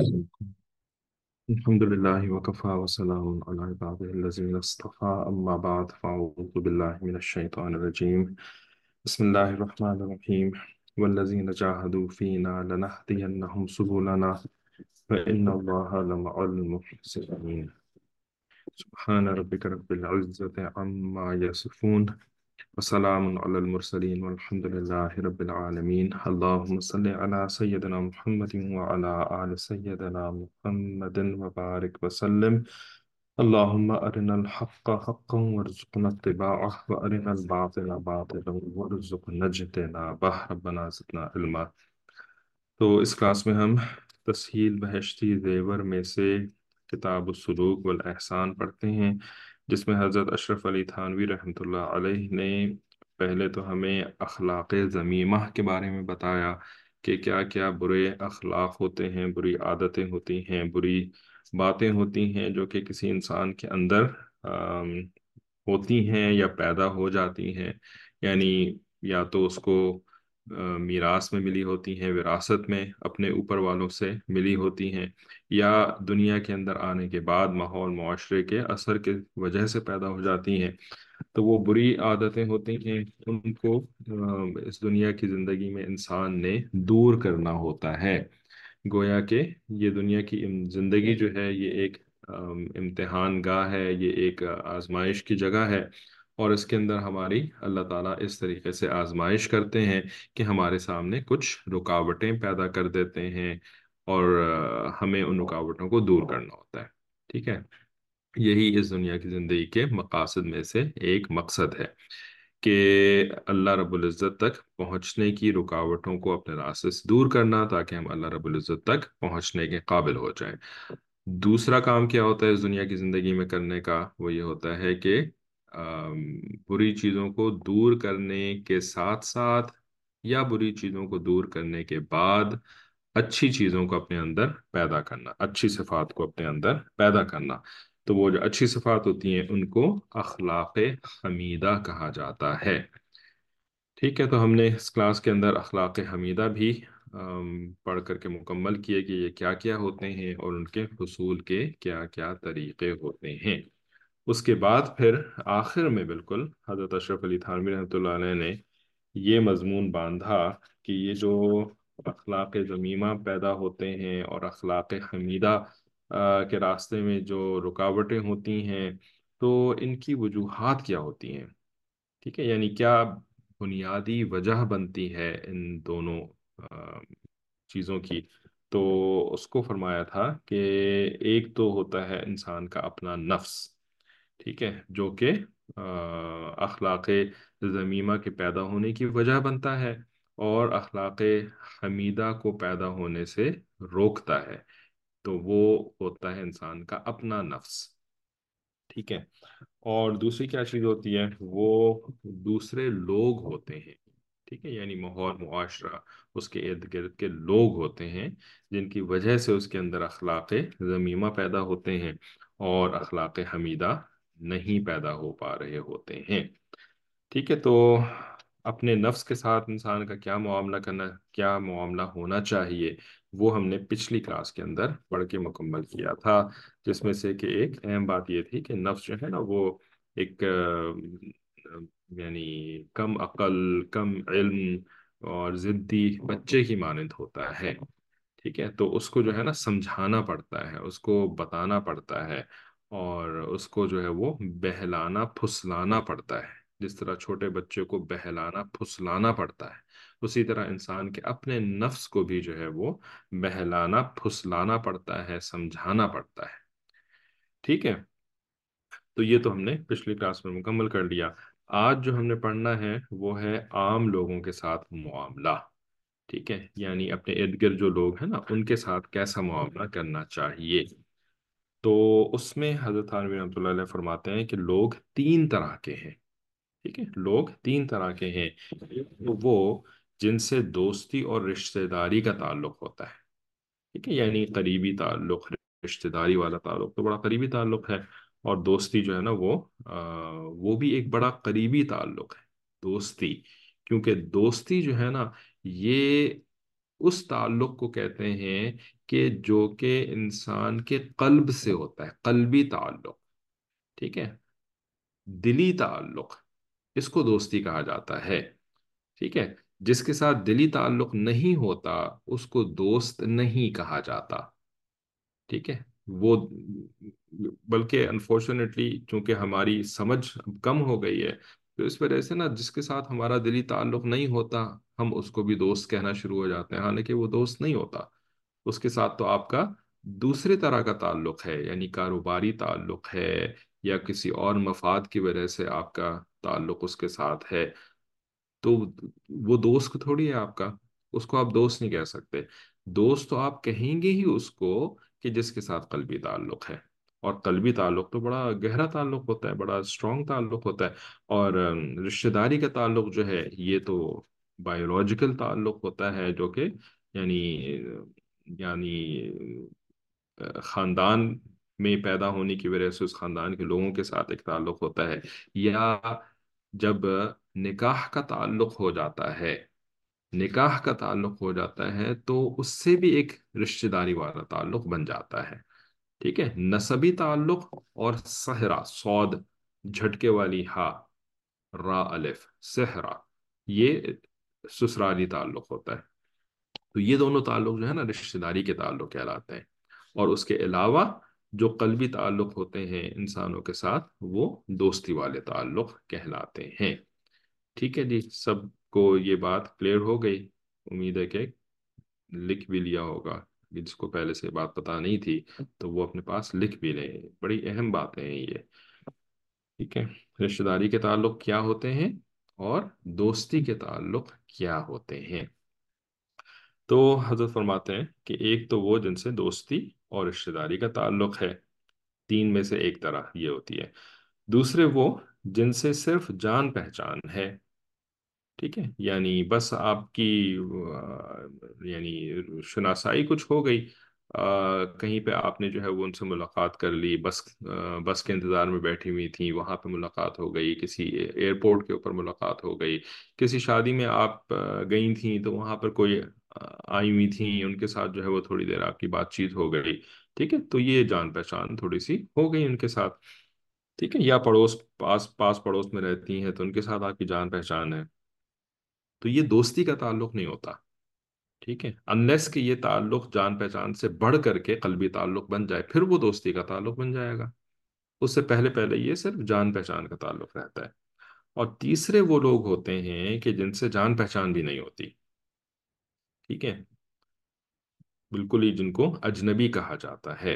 الحمد لله وكفى وسلام على عباده الذين اصطفى أما بعد فأعوذ بالله من الشيطان الرجيم. بسم الله الرحمن الرحيم. والذين جاهدوا فينا لنهدينهم سبلنا فإن الله لمع المحسنين. سبحان ربك رب العزة عما يصفون وسلام على المرسلين والحمد لله رب العالمين. اللهم صل على سيدنا محمد وعلى آل سيدنا محمد وبارك وسلم. اللهم أرنا الحق حقا وارزقنا اتباعه وأرنا الباطل باطلا وارزقنا اجتنابه. ربنا زدنا علما. تو اس کلاس میں ہم تسہیل بہشتی زیور میں سے کتاب السلوک والاحسان پڑھتے ہیں، جس میں حضرت اشرف علی تھانوی رحمۃ اللہ علیہ نے پہلے تو ہمیں اخلاق ذمیمہ کے بارے میں بتایا کہ کیا کیا برے اخلاق ہوتے ہیں، بری عادتیں ہوتی ہیں، بری باتیں ہوتی ہیں جو کہ کسی انسان کے اندر آم، ہوتی ہیں یا پیدا ہو جاتی ہیں، یعنی یا تو اس کو میراث میں ملی ہوتی ہیں، وراثت میں اپنے اوپر والوں سے ملی ہوتی ہیں، یا دنیا کے اندر آنے کے بعد ماحول معاشرے کے اثر کے وجہ سے پیدا ہو جاتی ہیں۔ تو وہ بری عادتیں ہوتی ہیں، ان کو اس دنیا کی زندگی میں انسان نے دور کرنا ہوتا ہے۔ گویا کہ یہ دنیا کی زندگی جو ہے یہ ایک امتحان گاہ ہے، یہ ایک آزمائش کی جگہ ہے، اور اس کے اندر ہماری اللہ تعالیٰ اس طریقے سے آزمائش کرتے ہیں کہ ہمارے سامنے کچھ رکاوٹیں پیدا کر دیتے ہیں، اور ہمیں ان رکاوٹوں کو دور کرنا ہوتا ہے۔ ٹھیک ہے، یہی اس دنیا کی زندگی کے مقاصد میں سے ایک مقصد ہے کہ اللہ رب العزت تک پہنچنے کی رکاوٹوں کو اپنے راستے سے دور کرنا، تاکہ ہم اللہ رب العزت تک پہنچنے کے قابل ہو جائیں۔ دوسرا کام کیا ہوتا ہے اس دنیا کی زندگی میں کرنے کا؟ وہ یہ ہوتا ہے کہ آم، بری چیزوں کو دور کرنے کے ساتھ ساتھ یا بری چیزوں کو دور کرنے کے بعد اچھی چیزوں کو اپنے اندر پیدا کرنا، اچھی صفات کو اپنے اندر پیدا کرنا۔ تو وہ جو اچھی صفات ہوتی ہیں ان کو اخلاق حمیدہ کہا جاتا ہے۔ ٹھیک ہے، تو ہم نے اس کلاس کے اندر اخلاق حمیدہ بھی پڑھ کر کے مکمل کیے کہ یہ کیا کیا ہوتے ہیں اور ان کے حصول کے کیا کیا طریقے ہوتے ہیں۔ اس کے بعد پھر آخر میں بالکل حضرت اشرف علی تھانوی رحمۃ اللہ علیہ نے یہ مضمون باندھا کہ یہ جو اخلاق ذمیمہ پیدا ہوتے ہیں اور اخلاق حمیدہ کے راستے میں جو رکاوٹیں ہوتی ہیں، تو ان کی وجوہات کیا ہوتی ہیں۔ ٹھیک ہے، یعنی کیا بنیادی وجہ بنتی ہے ان دونوں آ، چیزوں کی۔ تو اس کو فرمایا تھا کہ ایک تو ہوتا ہے انسان کا اپنا نفس، ٹھیک ہے، جو کہ اخلاق ذمیمہ کے پیدا ہونے کی وجہ بنتا ہے اور اخلاق حمیدہ کو پیدا ہونے سے روکتا ہے۔ تو وہ ہوتا ہے انسان کا اپنا نفس۔ ٹھیک ہے، اور دوسری کیا چیز ہوتی ہے؟ وہ دوسرے لوگ ہوتے ہیں۔ ٹھیک ہے، یعنی ماحول معاشرہ، اس کے ارد گرد کے لوگ ہوتے ہیں جن کی وجہ سے اس کے اندر اخلاق ذمیمہ پیدا ہوتے ہیں اور اخلاق حمیدہ نہیں پیدا ہو پا رہے ہوتے ہیں۔ ٹھیک ہے، تو اپنے نفس کے ساتھ انسان کا کیا معاملہ کرنا، کیا معاملہ ہونا چاہیے، وہ ہم نے پچھلی کلاس کے اندر پڑھ کے مکمل کیا تھا، جس میں سے کہ ایک اہم بات یہ تھی کہ نفس جو ہے نا وہ ایک یعنی کم عقل، کم علم اور ضدی بچے کی مانند ہوتا ہے۔ ٹھیک ہے، تو اس کو جو ہے نا سمجھانا پڑتا ہے، اس کو بتانا پڑتا ہے، اور اس کو جو ہے وہ بہلانا پھسلانا پڑتا ہے۔ جس طرح چھوٹے بچے کو بہلانا پھسلانا پڑتا ہے، اسی طرح انسان کے اپنے نفس کو بھی جو ہے وہ بہلانا پھسلانا پڑتا ہے، سمجھانا پڑتا ہے۔ ٹھیک ہے، تو یہ تو ہم نے پچھلی کلاس میں مکمل کر لیا۔ آج جو ہم نے پڑھنا ہے وہ ہے عام لوگوں کے ساتھ معاملہ۔ ٹھیک ہے، یعنی اپنے ارد گرد جو لوگ ہیں نا ان کے ساتھ کیسا معاملہ کرنا چاہیے۔ تو اس میں حضرت تھانوی رحمۃ اللہ علیہ فرماتے ہیں کہ لوگ تین طرح کے ہیں۔ ٹھیک ہے، لوگ تین طرح کے ہیں۔ وہ جن سے دوستی اور رشتہ داری کا تعلق ہوتا ہے۔ ٹھیک ہے، یعنی قریبی تعلق، رشتہ داری والا تعلق تو بڑا قریبی تعلق ہے، اور دوستی جو ہے نا وہ بھی ایک بڑا قریبی تعلق ہے، دوستی۔ کیونکہ دوستی جو ہے نا یہ اس تعلق کو کہتے ہیں کہ جو کہ انسان کے قلب سے ہوتا ہے، قلبی تعلق، ٹھیک ہے، دلی تعلق، اس کو دوستی کہا جاتا ہے، ٹھیک ہے۔ جس کے ساتھ دلی تعلق نہیں ہوتا اس کو دوست نہیں کہا جاتا، ٹھیک ہے۔ وہ بلکہ انفارچونیٹلی چونکہ ہماری سمجھ کم ہو گئی ہے، تو اس وجہ سے نا جس کے ساتھ ہمارا دلی تعلق نہیں ہوتا ہم اس کو بھی دوست کہنا شروع ہو جاتے ہیں، حالانکہ وہ دوست نہیں ہوتا۔ اس کے ساتھ تو آپ کا دوسرے طرح کا تعلق ہے، یعنی کاروباری تعلق ہے، یا کسی اور مفاد کی وجہ سے آپ کا تعلق اس کے ساتھ ہے، تو وہ دوست تھوڑی ہے آپ کا، اس کو آپ دوست نہیں کہہ سکتے۔ دوست تو آپ کہیں گے ہی اس کو کہ جس کے ساتھ قلبی تعلق ہے، اور قلبی تعلق تو بڑا گہرا تعلق ہوتا ہے، بڑا اسٹرانگ تعلق ہوتا ہے۔ اور رشتہ داری کا تعلق جو ہے یہ تو بایولوجیکل تعلق ہوتا ہے، جو کہ یعنی خاندان میں پیدا ہونے کی وجہ سے اس خاندان کے لوگوں کے ساتھ ایک تعلق ہوتا ہے، یا جب نکاح کا تعلق ہو جاتا ہے، نکاح کا تعلق ہو جاتا ہے تو اس سے بھی ایک رشتہ داری والا تعلق بن جاتا ہے، ٹھیک ہے۔ نسبی تعلق اور صہرا، صاد جھٹکے والی ہا، را الف، صہرا، یہ سسرالی تعلق ہوتا ہے۔ تو یہ دونوں تعلق جو ہے نا رشتہ داری کے تعلق کہلاتے ہیں، اور اس کے علاوہ جو قلبی تعلق ہوتے ہیں انسانوں کے ساتھ وہ دوستی والے تعلق کہلاتے ہیں، ٹھیک ہے جی۔ سب کو یہ بات کلیئر ہو گئی؟ امید ہے کہ لکھ بھی لیا ہوگا، جس کو پہلے سے بات پتا نہیں تھی تو وہ اپنے پاس لکھ بھی لیں، بڑی اہم باتیں ہیں یہ، ٹھیک ہے۔ رشتہ داری کے تعلق کیا ہوتے ہیں اور دوستی کے تعلق کیا ہوتے ہیں؟ تو حضرت فرماتے ہیں کہ ایک تو وہ جن سے دوستی اور رشتہ داری کا تعلق ہے، تین میں سے ایک طرح یہ ہوتی ہے۔ دوسرے وہ جن سے صرف جان پہچان ہے، ٹھیک ہے، یعنی بس آپ کی یعنی شناسائی کچھ ہو گئی، کہیں پہ آپ نے جو ہے وہ ان سے ملاقات کر لی، بس کے انتظار میں بیٹھی ہوئی تھیں، وہاں پہ ملاقات ہو گئی، کسی ایئرپورٹ کے اوپر ملاقات ہو گئی، کسی شادی میں آپ گئی تھیں تو وہاں پر کوئی آئی ہوئی تھیں، ان کے ساتھ جو ہے وہ تھوڑی دیر آپ کی بات چیت ہو گئی، ٹھیک ہے، تو یہ جان پہچان تھوڑی سی ہو گئی ان کے ساتھ، ٹھیک ہے۔ یا پاس پڑوس میں رہتی ہیں تو ان کے ساتھ آپ کی جان پہچان ہے، تو یہ دوستی کا تعلق نہیں ہوتا، ٹھیک ہے، انلیس کہ یہ تعلق جان پہچان سے بڑھ کر کے قلبی تعلق بن جائے، پھر وہ دوستی کا تعلق بن جائے گا۔ اس سے پہلے پہلے یہ صرف جان پہچان کا تعلق رہتا ہے۔ اور تیسرے وہ لوگ ہوتے ہیں کہ جن سے جان پہچان بھی نہیں ہوتی، ٹھیک ہے، بالکل ہی جن کو اجنبی کہا جاتا ہے۔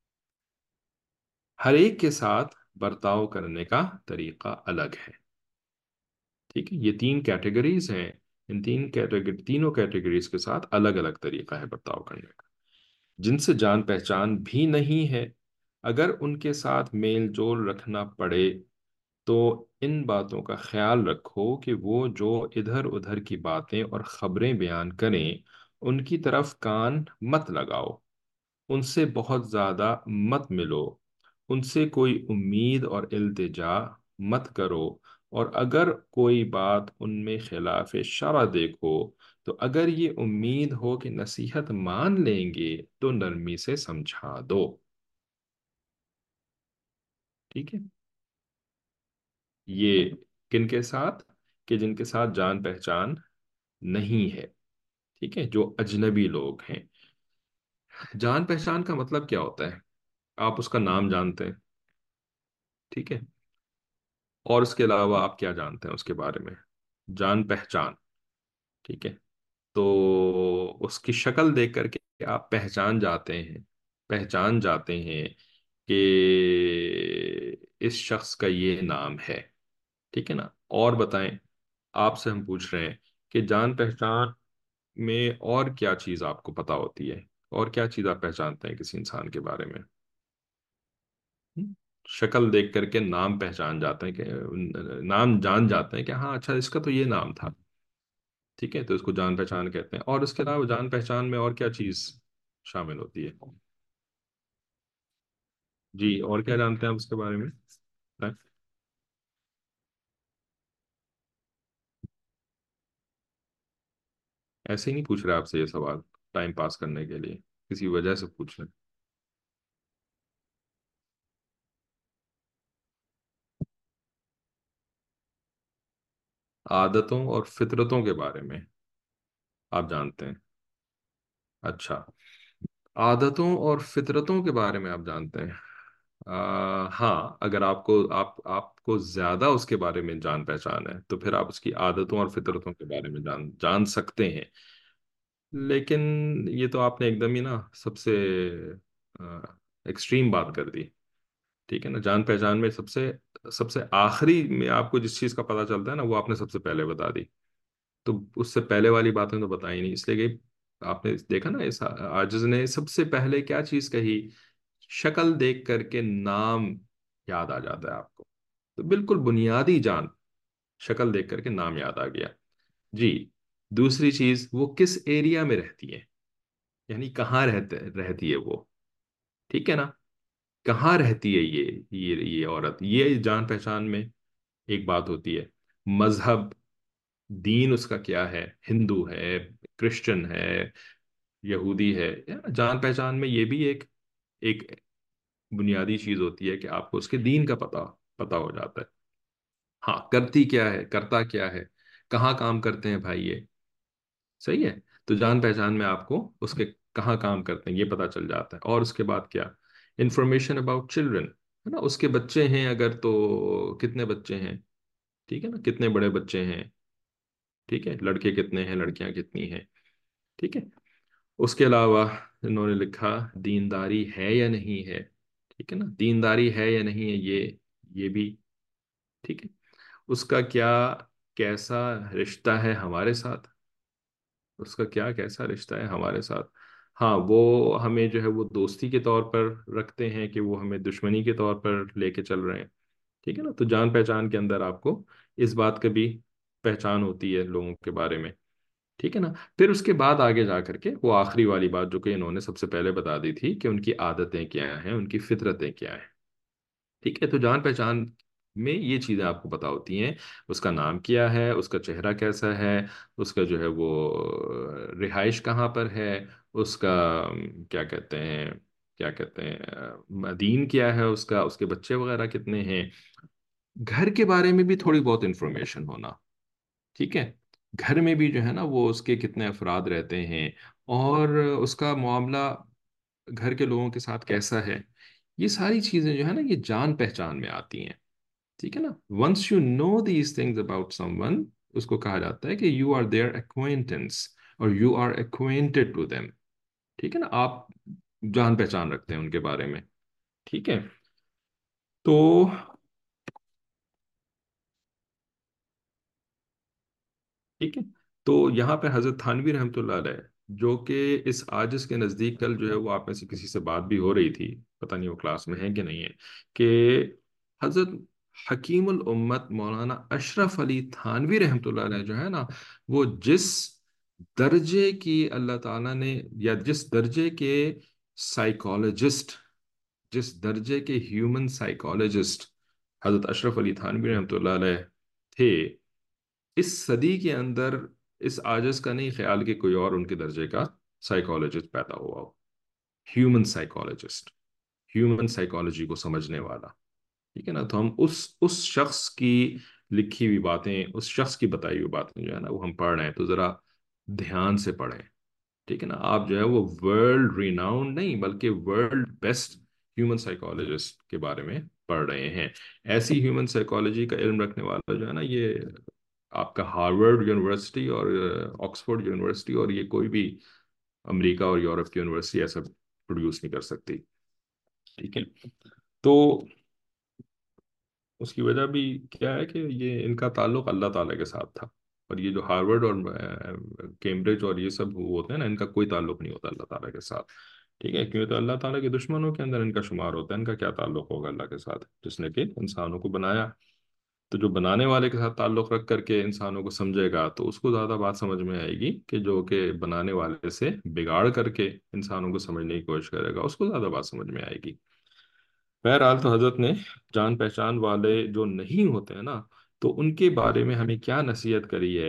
ہر ایک کے ساتھ برتاؤ کرنے کا طریقہ الگ ہے، ٹھیک ہے، یہ تین کیٹیگریز ہیں، ان تینوں کیٹیگریز کے ساتھ الگ الگ طریقہ ہے برتاؤ کرنے کا۔ جن سے جان پہچان بھی نہیں ہے، اگر ان کے ساتھ میل جول رکھنا پڑے تو ان باتوں کا خیال رکھو کہ وہ جو ادھر ادھر کی باتیں اور خبریں بیان کریں ان کی طرف کان مت لگاؤ، ان سے بہت زیادہ مت ملو، ان سے کوئی امید اور التجا مت کرو، اور اگر کوئی بات ان میں خلاف شرع دیکھو تو اگر یہ امید ہو کہ نصیحت مان لیں گے تو نرمی سے سمجھا دو، ٹھیک ہے۔ یہ کن کے ساتھ؟ کہ جن کے ساتھ جان پہچان نہیں ہے، ٹھیک ہے، جو اجنبی لوگ ہیں۔ جان پہچان کا مطلب کیا ہوتا ہے؟ آپ اس کا نام جانتے ہیں، ٹھیک ہے، اور اس کے علاوہ آپ کیا جانتے ہیں اس کے بارے میں؟ جان پہچان، ٹھیک ہے، تو اس کی شکل دیکھ کر کے آپ پہچان جاتے ہیں کہ اس شخص کا یہ نام ہے، ٹھیک ہے نا۔ اور بتائیں، آپ سے ہم پوچھ رہے ہیں کہ جان پہچان میں اور کیا چیز آپ کو پتا ہوتی ہے، اور کیا چیز آپ پہچانتے ہیں کسی انسان کے بارے میں؟ ہم؟ شکل دیکھ کر کے نام پہچان جاتے ہیں، کہ نام جان جاتے ہیں کہ ہاں اچھا اس کا تو یہ نام تھا، ٹھیک ہے، تو اس کو جان پہچان کہتے ہیں۔ اور اس کے علاوہ جان پہچان میں اور کیا چیز شامل ہوتی ہے؟ جی، اور کیا جانتے ہیں آپ اس کے بارے میں؟ بتائیں۔ ایسے ہی نہیں پوچھ رہے آپ سے یہ سوال ٹائم پاس کرنے کے لیے، کسی وجہ سے پوچھ رہے ہیں۔ عادتوں اور فطرتوں کے بارے میں آپ جانتے ہیں؟ اچھا، عادتوں اور فطرتوں کے بارے میں آپ جانتے ہیں؟ ہاں، اگر آپ کو زیادہ اس کے بارے میں جان پہچان ہے تو پھر آپ اس کی عادتوں اور فطرتوں کے بارے میں جان سکتے ہیں۔ لیکن یہ تو آپ نے ایک دم ہی نا سب سے ایکسٹریم بات کر دی۔ ٹھیک ہے نا، جان پہچان میں سب سے آخری میں آپ کو جس چیز کا پتہ چلتا ہے نا وہ آپ نے سب سے پہلے بتا دی۔ تو اس سے پہلے والی باتیں تو بتائی نہیں، اس لیے کہ آپ نے دیکھا نا اس عاجز نے سب سے پہلے کیا چیز کہی؟ شکل دیکھ کر کے نام یاد آ جاتا ہے آپ کو۔ تو بالکل بنیادی جان، شکل دیکھ کر کے نام یاد آ گیا۔ جی، دوسری چیز وہ کس ایریا میں رہتی ہے، یعنی کہاں رہتی ہے وہ، ٹھیک ہے نا؟ کہاں رہتی ہے یہ عورت، یہ جان پہچان میں ایک بات ہوتی ہے۔ مذہب، دین اس کا کیا ہے، ہندو ہے، کرسچن ہے، یہودی ہے، جان پہچان میں یہ بھی ایک بنیادی چیز ہوتی ہے کہ آپ کو اس کے دین کا پتا ہو جاتا ہے۔ ہاں، کرتی کیا ہے، کرتا کیا ہے، کہاں کام کرتے ہیں بھائی یہ، صحیح ہے؟ تو جان پہچان میں آپ کو اس کے کہاں کام کرتے ہیں یہ پتا چل جاتا ہے۔ اور اس کے بعد کیا؟ انفارمیشن اباؤٹ چلڈرن، ہے نا؟ اس کے بچے ہیں اگر تو کتنے بچے ہیں، ٹھیک ہے نا، کتنے بڑے بچے ہیں، ٹھیک ہے، لڑکے کتنے ہیں، لڑکیاں کتنی ہیں، ٹھیک ہے۔ اس کے علاوہ انہوں نے لکھا دینداری ہے یا نہیں ہے، ٹھیک ہے نا، دینداری ہے یا نہیں ہے یہ بھی، ٹھیک ہے۔ اس کا کیسا رشتہ ہے ہمارے ساتھ، اس کا کیسا رشتہ ہے ہمارے ساتھ۔ ہاں، وہ ہمیں جو ہے وہ دوستی کے طور پر رکھتے ہیں کہ وہ ہمیں دشمنی کے طور پر لے کے چل رہے ہیں، ٹھیک ہے نا؟ تو جان پہچان کے اندر آپ کو اس بات کا بھی پہچان ہوتی ہے لوگوں کے بارے میں، ٹھیک ہے نا؟ پھر اس کے بعد آگے جا کر کے وہ آخری والی بات جو کہ انہوں نے سب سے پہلے بتا دی تھی کہ ان کی عادتیں کیا ہیں، ان کی فطرتیں کیا ہیں، ٹھیک ہے؟ تو جان پہچان میں یہ چیزیں آپ کو پتا ہوتی ہیں، اس کا نام کیا ہے، اس کا چہرہ کیسا ہے، اس کا جو ہے وہ رہائش کہاں پر ہے، اس کا کیا کہتے ہیں دین کیا ہے، اس کے بچے وغیرہ کتنے ہیں، گھر کے بارے میں بھی تھوڑی بہت انفارمیشن ہونا، ٹھیک ہے؟ گھر میں بھی جو ہے نا وہ اس کے کتنے افراد رہتے ہیں، اور اس کا معاملہ گھر کے لوگوں کے ساتھ کیسا ہے، یہ ساری چیزیں جو ہے نا یہ جان پہچان میں آتی ہیں، ٹھیک ہے نا؟ Once you know these things about someone, اس کو کہا جاتا ہے کہ یو آر دیئر acquaintance اور you are acquainted to them، ٹھیک ہے نا؟ آپ جان پہچان رکھتے ہیں ان کے بارے میں، ٹھیک ہے؟ تو ٹھیک ہے، تو یہاں پہ حضرت تھانوی رحمۃ اللہ علیہ، جو کہ اس عاجز کے نزدیک کل جو ہے وہ آپ میں سے کسی سے بات بھی ہو رہی تھی، پتہ نہیں وہ کلاس میں ہے کہ نہیں ہے، کہ حضرت حکیم الامت مولانا اشرف علی تھانوی رحمۃ اللہ علیہ جو ہے نا، وہ جس درجے کی اللہ تعالیٰ نے، یا جس درجے کے سائیکالوجسٹ، جس درجے کے ہیومن سائیکالوجسٹ حضرت اشرف علی تھانوی رحمۃ اللہ علیہ تھے، اس صدی کے اندر اس عاجز کا نہیں خیال کہ کوئی اور ان کے درجے کا سائیکالوجسٹ پیدا ہوا ہو، ہیومن سائیکالوجسٹ، ہیومن سائیکالوجی کو سمجھنے والا، ٹھیک ہے نا؟ تو ہم اس شخص کی لکھی ہوئی باتیں، اس شخص کی بتائی ہوئی باتیں جو ہے نا وہ ہم پڑھ رہے ہیں تو ذرا دھیان سے پڑھیں، ٹھیک ہے نا؟ آپ جو ہے وہ ورلڈ ریناؤنڈ نہیں بلکہ ورلڈ بیسٹ ہیومن سائیکالوجسٹ کے بارے میں پڑھ رہے ہیں۔ ایسی ہیومن سائیکالوجی کا علم رکھنے والا جو ہے نا، یہ آپ کا ہارورڈ یونیورسٹی اور آکسفورڈ یونیورسٹی اور یہ کوئی بھی امریکہ اور یورپ کی یونیورسٹی ایسا پروڈیوس نہیں کر سکتی، ٹھیک ہے؟ تو اس کی وجہ بھی کیا ہے کہ یہ ان کا تعلق اللہ تعالیٰ کے ساتھ تھا، اور یہ جو ہارورڈ اور کیمبرج اور یہ سب وہ ہوتے ہیں نا، ان کا کوئی تعلق نہیں ہوتا اللہ تعالیٰ کے ساتھ، ٹھیک ہے؟ کیوں؟ تو اللہ تعالیٰ کے دشمنوں کے اندر ان کا شمار ہوتا ہے، ان کا کیا تعلق ہوگا اللہ کے ساتھ جس نے کہ انسانوں کو بنایا؟ تو جو بنانے والے کے ساتھ تعلق رکھ کر کے انسانوں کو سمجھے گا تو اس کو زیادہ بات سمجھ میں آئے گی، کہ جو کہ بنانے والے سے بگاڑ کر کے انسانوں کو سمجھنے کی کوشش کرے گا اس کو زیادہ بات سمجھ میں آئے گی۔ بہرحال تو حضرت نے جان پہچان والے جو نہیں ہوتے ہیں نا، تو ان کے بارے میں ہمیں کیا نصیحت کری ہے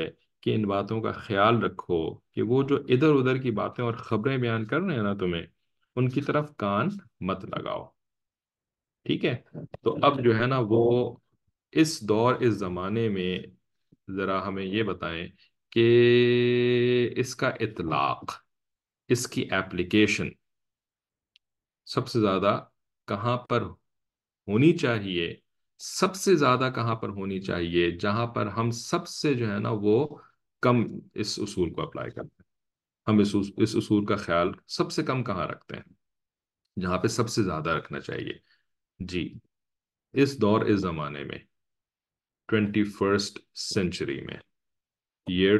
کہ ان باتوں کا خیال رکھو کہ وہ جو ادھر ادھر کی باتیں اور خبریں بیان کر رہے ہیں نا تمہیں، ان کی طرف کان مت لگاؤ، ٹھیک ہے؟ تو اب جو ہے نا وہ اس دور اس زمانے میں ذرا ہمیں یہ بتائیں کہ اس کا اطلاق، اس کی ایپلیکیشن سب سے زیادہ کہاں پر ہونی چاہیے، سب سے زیادہ کہاں پر ہونی چاہیے جہاں پر ہم سب سے جو ہے نا وہ کم اس اصول کو اپلائی کرتے ہیں، ہم اس اصول کا خیال سب سے کم کہاں رکھتے ہیں، جہاں پہ سب سے زیادہ رکھنا چاہیے؟ جی، اس دور اس زمانے میں، 21 سینچری میں، ایئر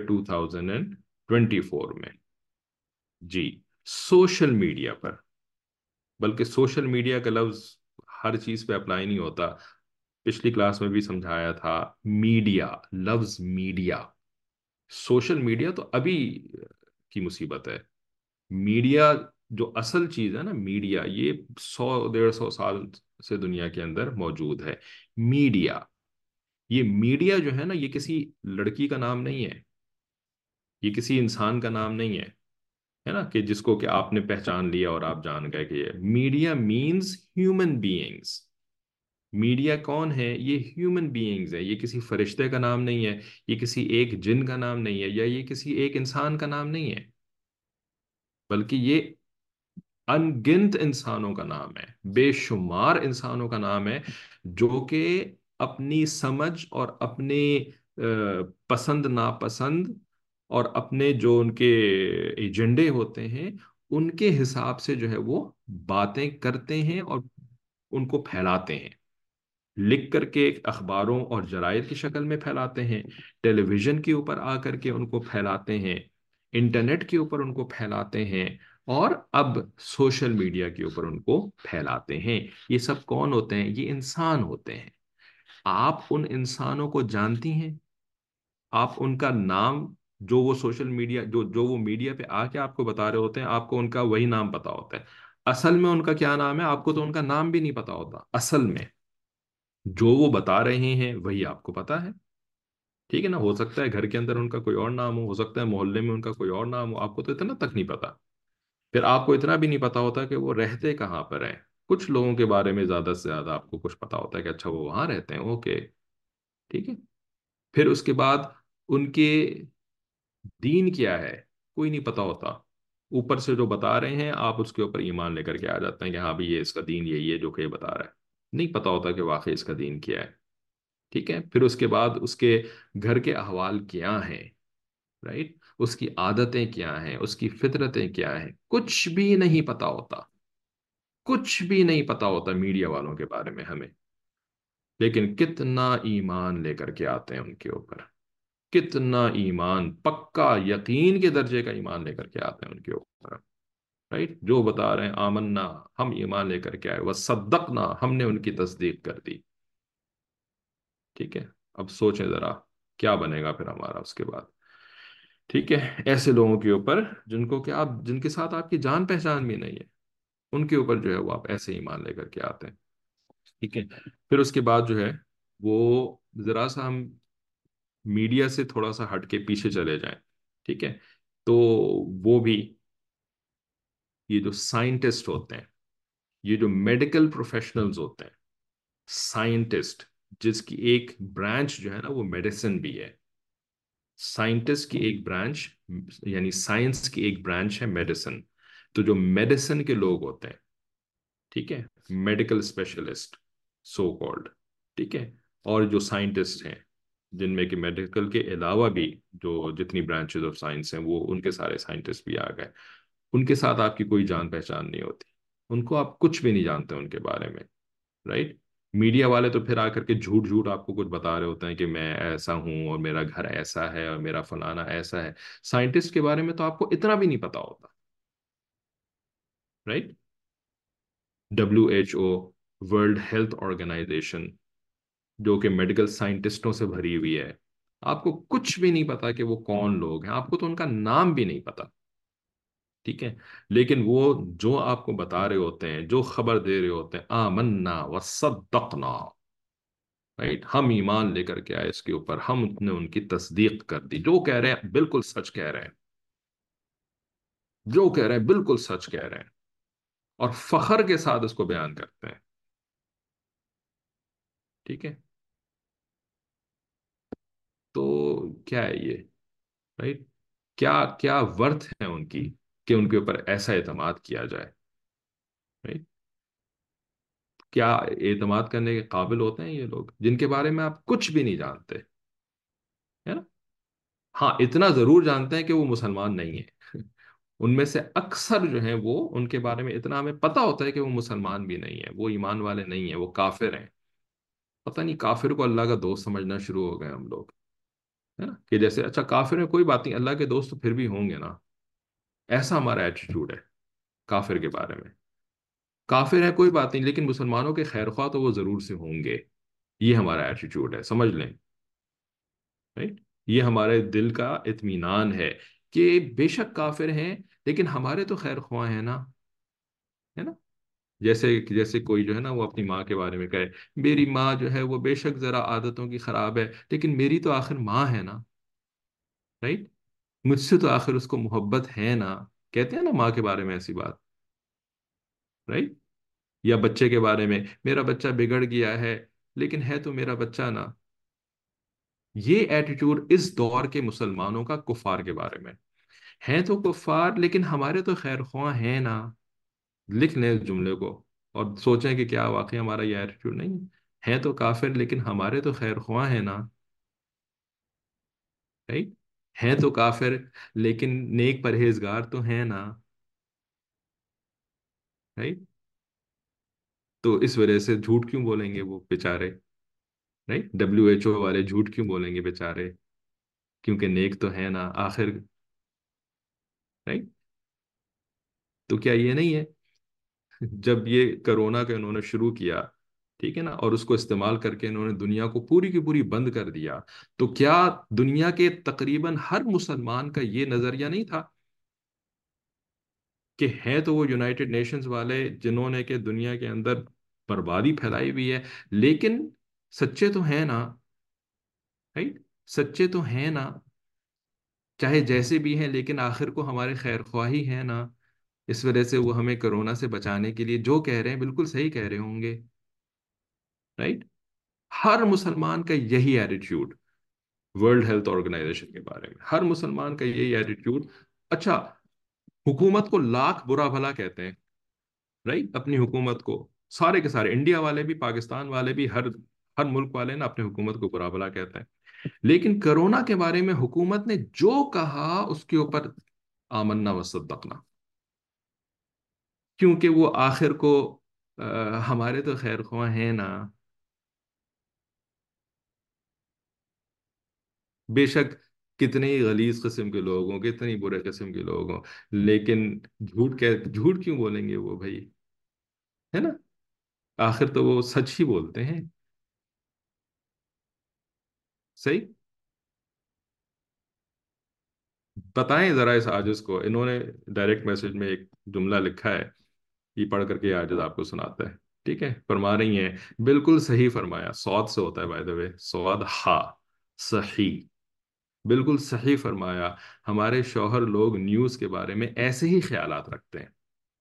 2024 میں، جی، سوشل میڈیا پر، بلکہ سوشل میڈیا کا لفظ ہر چیز پہ اپلائی نہیں ہوتا، پچھلی کلاس میں بھی سمجھایا تھا، میڈیا، لفظ میڈیا، سوشل میڈیا تو ابھی کی مصیبت ہے، میڈیا جو اصل چیز ہے نا، میڈیا یہ 100 150 سال سے دنیا کے اندر موجود ہے۔ میڈیا، یہ میڈیا جو ہے نا، یہ کسی لڑکی کا نام نہیں ہے، یہ کسی انسان کا نام نہیں ہے نا کہ جس کو کہ آپ نے پہچان لیا اور آپ جان گئے کہ یہ media means human beings. Media کون ہے؟ یہ ہیومن بینگز ہے، یہ کسی فرشتے کا نام نہیں ہے، یہ کسی ایک جن کا نام نہیں ہے، یا یہ کسی ایک انسان کا نام نہیں ہے، بلکہ یہ ان گنت انسانوں کا نام ہے، بے شمار انسانوں کا نام ہے، جو کہ اپنی سمجھ اور اپنے پسند ناپسند اور اپنے جو ان کے ایجنڈے ہوتے ہیں، ان کے حساب سے جو ہے وہ باتیں کرتے ہیں اور ان کو پھیلاتے ہیں، لکھ کر کے اخباروں اور جرائد کی شکل میں پھیلاتے ہیں، ٹیلی ویژن کے اوپر آ کر کے ان کو پھیلاتے ہیں، انٹرنیٹ کے اوپر ان کو پھیلاتے ہیں، اور اب سوشل میڈیا کے اوپر ان کو پھیلاتے ہیں۔ یہ سب کون ہوتے ہیں؟ یہ انسان ہوتے ہیں۔ آپ ان انسانوں کو جانتی ہیں؟ آپ ان کا نام، جو وہ سوشل میڈیا، جو وہ میڈیا پہ آ کے آپ کو بتا رہے ہوتے ہیں، آپ کو ان کا وہی نام پتا ہوتا ہے، اصل میں ان کا کیا نام ہے آپ کو تو ان کا نام بھی نہیں پتا ہوتا، اصل میں جو وہ بتا رہے ہیں وہی آپ کو پتا ہے، ٹھیک ہے نا؟ ہو سکتا ہے گھر کے اندر ان کا کوئی اور نام ہو سکتا ہے محلے میں ان کا کوئی اور نام ہو، آپ کو تو اتنا تک نہیں پتا، پھر آپ کو اتنا بھی نہیں پتا ہوتا کہ وہ رہتے کہاں پر ہیں۔ کچھ لوگوں کے بارے میں زیادہ سے زیادہ آپ کو کچھ پتا ہوتا ہے کہ اچھا وہ وہاں رہتے ہیں، اوکے، ٹھیک ہے، پھر اس کے بعد ان کے دین کیا ہے کوئی نہیں پتا ہوتا، اوپر سے جو بتا رہے ہیں آپ اس کے اوپر ایمان لے کر کے آ جاتے ہیں کہ ہاں بھی یہ اس کا دین یہی ہے جو کہ یہ بتا رہا ہے، نہیں پتا ہوتا کہ واقعی اس کا دین کیا ہے، ٹھیک ہے؟ پھر اس کے بعد اس کے گھر کے احوال کیا ہیں، رائٹ، اس کی عادتیں کیا ہیں، اس کی فطرتیں کیا ہیں، کچھ بھی نہیں پتا ہوتا، کچھ بھی نہیں پتا ہوتا میڈیا والوں کے بارے میں ہمیں، لیکن کتنا ایمان لے کر کے آتے ہیں ان کے اوپر، کتنا ایمان، پکا یقین کے درجے کا ایمان لے کر کے آتے ہیں ان کے اوپر، رائٹ، جو بتا رہے ہیں آمنا، ہم ایمان لے کر کے آئے، وہ صدقنا، ہم نے ان کی تصدیق کر دی، ٹھیک ہے؟ اب سوچیں ذرا کیا بنے گا پھر ہمارا اس کے بعد، ٹھیک ہے؟ ایسے لوگوں کے اوپر جن کو کہ آپ، جن کے ساتھ آپ کی جان پہچان بھی نہیں ہے، ان کے اوپر جو ہے وہ آپ ایسے ایمان لے کر کے آتے ہیں، ٹھیک ہے؟ پھر اس کے بعد جو ہے وہ ذرا سا ہم میڈیا سے تھوڑا سا ہٹ کے پیچھے چلے جائیں، ٹھیک ہے؟ تو وہ بھی یہ جو سائنٹسٹ ہوتے ہیں، یہ جو میڈیکل پروفیشنلز ہوتے ہیں، سائنٹسٹ، جس کی ایک برانچ جو ہے نا وہ میڈیسن بھی ہے، سائنٹسٹ کی ایک برانچ، یعنی سائنس کی ایک برانچ ہے میڈیسن، تو جو میڈیسن کے لوگ ہوتے ہیں، ٹھیک ہے، میڈیکل اسپیشلسٹ سو کالڈ، ٹھیک ہے، اور جو سائنٹسٹ ہیں، جن میں کہ میڈیکل کے علاوہ بھی جو جتنی برانچز آف سائنس ہیں وہ ان کے سارے سائنٹسٹ بھی آ گئے، ان کے ساتھ آپ کی کوئی جان پہچان نہیں ہوتی، ان کو آپ کچھ بھی نہیں جانتے ان کے بارے میں، رائٹ؟ میڈیا والے تو پھر آ کر کے جھوٹ جھوٹ آپ کو کچھ بتا رہے ہوتے ہیں کہ میں ایسا ہوں اور میرا گھر ایسا ہے اور میرا فلانا ایسا ہے، سائنٹسٹ کے بارے میں تو آپ کو اتنا بھی نہیں پتا ہوتا، right? WHO، world health organisation, جو کہ میڈیکل سائنٹسٹوں سے بھری ہوئی ہے، آپ کو کچھ بھی نہیں پتا کہ وہ کون لوگ ہیں، آپ کو تو ان کا نام بھی نہیں پتا، ٹھیک ہے؟ لیکن وہ جو آپ کو بتا رہے ہوتے ہیں، جو خبر دے رہے ہوتے ہیں، آمنا وصدقنا، رائٹ، ہم ایمان لے کر کے آئے اس کے اوپر، ہم نے ان کی تصدیق کر دی، جو کہہ رہے ہیں بالکل سچ کہہ رہے ہیں، جو کہہ رہے ہیں بالکل سچ کہہ رہے ہیں، اور فخر کے ساتھ اس کو بیان کرتے ہیں. ٹھیک ہے. تو کیا ہے یہ؟ رائٹ. کیا کیا ورتھ ہے ان کی کہ ان کے اوپر ایسا اعتماد کیا جائے؟ رائٹ. کیا اعتماد کرنے کے قابل ہوتے ہیں یہ لوگ جن کے بارے میں آپ کچھ بھی نہیں جانتے؟ ہے نا. ہاں، اتنا ضرور جانتے ہیں کہ وہ مسلمان نہیں ہیں. ان میں سے اکثر جو ہیں وہ، ان کے بارے میں اتنا ہمیں پتا ہوتا ہے کہ وہ مسلمان بھی نہیں ہیں، وہ ایمان والے نہیں ہیں، وہ کافر ہیں. پتہ نہیں کافر کو اللہ کا دوست سمجھنا شروع ہو گئے ہم لوگ. ہے نا، کہ جیسے اچھا کافر ہیں کوئی بات نہیں، اللہ کے دوست تو پھر بھی ہوں گے نا. ایسا ہمارا ایٹیٹیوڈ ہے کافر کے بارے میں. کافر ہے کوئی بات نہیں، لیکن مسلمانوں کے خیر خواہ تو وہ ضرور سے ہوں گے. یہ ہمارا ایٹیٹیوڈ ہے، سمجھ لیں. رائٹ. یہ ہمارے دل کا اطمینان ہے کہ بے شک کافر ہیں لیکن ہمارے تو خیر خواہ ہیں نا. ہے نا. جیسے جیسے کوئی جو ہے نا وہ اپنی ماں کے بارے میں کہے، میری ماں جو ہے وہ بے شک ذرا عادتوں کی خراب ہے لیکن میری تو آخر ماں ہے نا. رائٹ. مجھ سے تو آخر اس کو محبت ہے نا. کہتے ہیں نا ماں کے بارے میں ایسی بات. رائٹ. یا بچے کے بارے میں، میرا بچہ بگڑ گیا ہے لیکن ہے تو میرا بچہ نا. یہ ایٹیٹیوڈ اس دور کے مسلمانوں کا کفار کے بارے میں. ہیں تو کفار لیکن ہمارے تو خیر خواہ ہیں نا. لکھ لیں اس جملے کو اور سوچیں کہ کیا واقعی ہمارا یہ ایٹیٹیوڈ نہیں ہے. ہیں تو کافر لیکن ہمارے تو خیر خواہ ہیں نا. Right؟ ہیں تو کافر لیکن نیک پرہیزگار تو ہیں نا. Right؟ تو اس وجہ سے جھوٹ کیوں بولیں گے وہ بیچارے؟ رائٹ. WHO والے جھوٹ کیوں بولیں گے بیچارے؟ کیونکہ نیک تو ہے نا آخر. رائٹ. تو کیا یہ نہیں ہے؟ جب یہ کرونا کا انہوں نے شروع کیا، ٹھیک ہے نا، اور اس کو استعمال کر کے انہوں نے دنیا کو پوری کی پوری بند کر دیا، تو کیا دنیا کے تقریباً ہر مسلمان کا یہ نظریہ نہیں تھا کہ ہیں تو وہ یونائٹڈ نیشنز والے جنہوں نے کہ دنیا کے اندر بربادی پھیلائی ہوئی ہے، لیکن سچے تو ہیں نا. رائٹ. سچے تو ہیں نا، چاہے جیسے بھی ہیں لیکن آخر کو ہمارے خیر خواہی ہیں نا. اس وجہ سے وہ ہمیں کرونا سے بچانے کے لیے جو کہہ رہے ہیں بالکل صحیح کہہ رہے ہوں گے. رائٹ. ہر مسلمان کا یہی ایٹیٹیوڈ ورلڈ ہیلتھ آرگنائزیشن کے بارے میں، ہر مسلمان کا یہی ایٹیٹیوڈ. اچھا، حکومت کو لاکھ برا بھلا کہتے ہیں. رائٹ. اپنی حکومت کو سارے کے سارے انڈیا والے بھی، پاکستان والے بھی، ہر ہر ملک والے نا اپنی حکومت کو برا بھلا کہتے ہیں. لیکن کرونا کے بارے میں حکومت نے جو کہا اس کے اوپر آمنا وصدقنا. کیونکہ وہ آخر کو ہمارے تو خیر خواہ ہیں نا. بے شک کتنے ہی غلیظ قسم کے لوگ ہوں، کتنے ہی برے قسم کے لوگ ہوں، لیکن جھوٹ کیوں بولیں گے وہ بھائی؟ ہے نا. آخر تو وہ سچ ہی بولتے ہیں. صحیح. بتائیں ذرا اس عاجز کو، انہوں نے ڈائریکٹ میسج میں ایک جملہ لکھا ہے، یہ پڑھ کر کے یہ عاجز آپ کو سناتا ہے. ٹھیک ہے، فرما رہی ہیں بالکل صحیح فرمایا، سواد سے ہوتا ہے بائی دا وے، سواد ہا. صحیح. بالکل صحیح فرمایا. ہمارے شوہر لوگ نیوز کے بارے میں ایسے ہی خیالات رکھتے ہیں.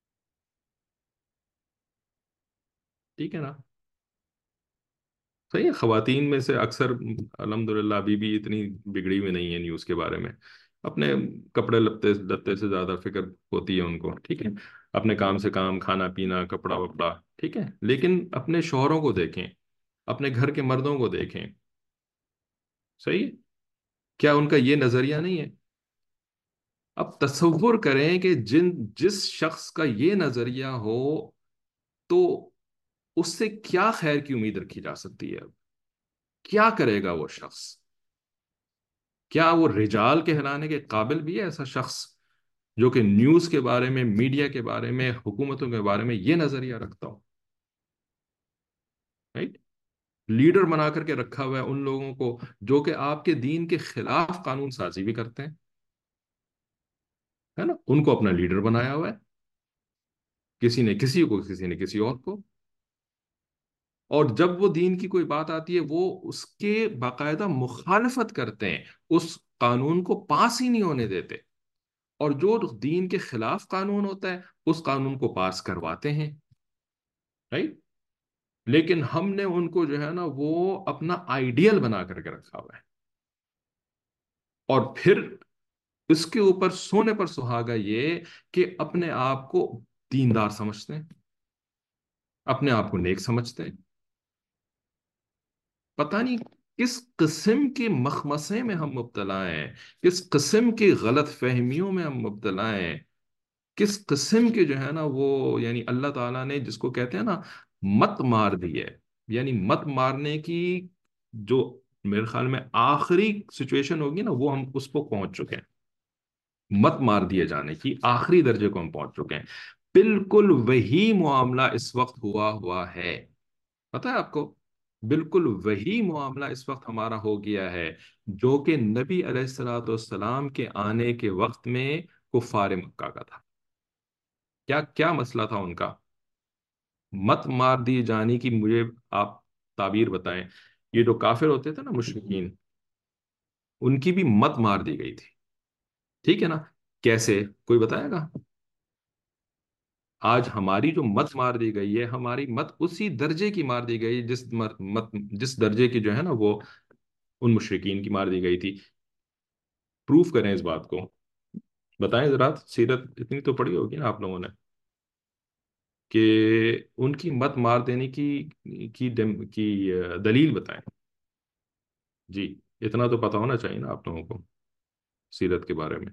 ٹھیک ہے نا. صحیح ہے. خواتین میں سے اکثر الحمدللہ ابھی بھی اتنی بگڑی ہوئی نہیں ہے نیوز کے بارے میں. اپنے کپڑے لتے لتے سے زیادہ فکر ہوتی ہے ان کو. ٹھیک ہے. اپنے کام سے کام، کھانا پینا، کپڑا وپڑا. ٹھیک ہے. لیکن اپنے شوہروں کو دیکھیں، اپنے گھر کے مردوں کو دیکھیں. صحیح ہے. کیا ان کا یہ نظریہ نہیں ہے؟ اب تصور کریں کہ جس شخص کا یہ نظریہ ہو تو اس سے کیا خیر کی امید رکھی جا سکتی ہے؟ اب کیا کرے گا وہ شخص؟ کیا وہ رجال کہلانے کے قابل بھی ہے ایسا شخص جو کہ نیوز کے بارے میں، میڈیا کے بارے میں، حکومتوں کے بارے میں یہ نظریہ رکھتا ہو؟ رائٹ. لیڈر بنا کر کے رکھا ہوا ہے ان لوگوں کو جو کہ آپ کے دین کے خلاف قانون سازی بھی کرتے ہیں. ہے نا. ان کو اپنا لیڈر بنایا ہوا ہے، کسی نے کسی کو، کسی نے کسی اور کو. اور جب وہ دین کی کوئی بات آتی ہے وہ اس کے باقاعدہ مخالفت کرتے ہیں، اس قانون کو پاس ہی نہیں ہونے دیتے، اور جو دین کے خلاف قانون ہوتا ہے اس قانون کو پاس کرواتے ہیں، رائٹ؟ لیکن ہم نے ان کو جو ہے نا وہ اپنا آئیڈیل بنا کر کے رکھا ہوا ہے، اور پھر اس کے اوپر سونے پر سہاگا یہ کہ اپنے آپ کو دیندار سمجھتے ہیں، اپنے آپ کو نیک سمجھتے ہیں، پتہ نہیں کس قسم کے مخمسے میں ہم مبتلا ہیں، کس قسم کی غلط فہمیوں میں ہم مبتلا ہیں، کس قسم کے جو ہے نا وہ یعنی اللہ تعالیٰ نے جس کو کہتے ہیں نا مت مار دی ہے، یعنی مت مارنے کی جو میرے خیال میں آخری سچویشن ہوگی نا وہ ہم اس کو پہنچ چکے ہیں، مت مار دیے جانے کی آخری درجے کو ہم پہنچ چکے ہیں، بالکل وہی معاملہ اس وقت ہوا ہے، پتہ ہے آپ کو؟ بالکل وہی معاملہ اس وقت ہمارا ہو گیا ہے جو کہ نبی علیہ الصلوۃ والسلام کے آنے کے وقت میں کفار مکہ کا تھا۔ کیا کیا مسئلہ تھا ان کا؟ مت مار دی جانے کی مجھے آپ تعبیر بتائیں۔ یہ جو کافر ہوتے تھے نا مشرکین، ان کی بھی مت مار دی گئی تھی، ٹھیک ہے نا؟ کیسے؟ کوئی بتائے گا؟ آج ہماری جو مت مار دی گئی ہے، ہماری مت اسی درجے کی مار دی گئی جس درجے کی جو ہے نا وہ ان مشرکین کی مار دی گئی تھی۔ پروف کریں اس بات کو، بتائیں ذرا، سیرت اتنی تو پڑھی ہوگی نا آپ لوگوں نے، کہ ان کی مت مار دینے کی دلیل بتائیں۔ جی، اتنا تو پتا ہونا چاہیے نا آپ لوگوں کو سیرت کے بارے میں۔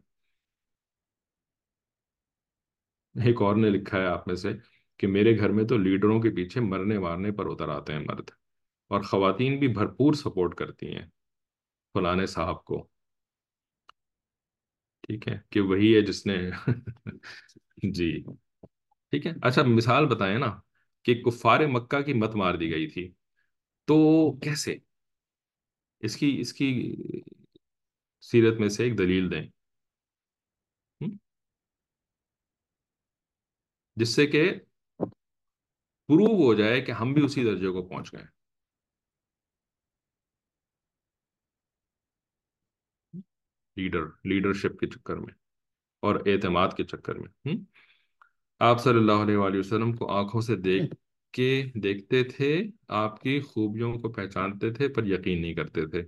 ایک اور نے لکھا ہے آپ میں سے کہ میرے گھر میں تو لیڈروں کے پیچھے مرنے مارنے پر اتر آتے ہیں مرد، اور خواتین بھی بھرپور سپورٹ کرتی ہیں فلانے صاحب کو، ٹھیک ہے، کہ وہی ہے جس نے جی، ٹھیک ہے، اچھا مثال بتائیں نا کہ کفار مکہ کی مت مار دی گئی تھی، تو کیسے؟ اس کی سیرت میں سے ایک دلیل دیں، ہم؟ جس سے کہ پروو ہو جائے کہ ہم بھی اسی درجے کو پہنچ گئے، لیڈرشپ کے چکر میں اور اعتماد کے چکر میں، آپ صلی اللہ علیہ وآلہ وسلم کو آنکھوں سے دیکھتے تھے، آپ کی خوبیوں کو پہچانتے تھے پر یقین نہیں کرتے تھے،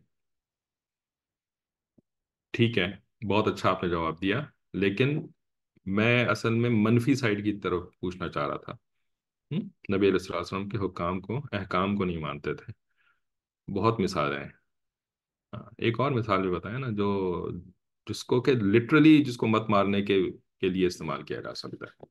ٹھیک ہے، بہت اچھا آپ نے جواب دیا، لیکن میں اصل میں منفی سائڈ کی طرف پوچھنا چاہ رہا تھا۔ نبی علیہ الصلوۃ والسلام کے حکام کو احکام کو نہیں مانتے تھے، بہت مثالیں ہیں۔ ہاں، ایک اور مثال بھی بتائیں نا جو جس کو کہ لٹرلی جس کو مت مارنے کے لیے استعمال کیا جا سکتا ہے۔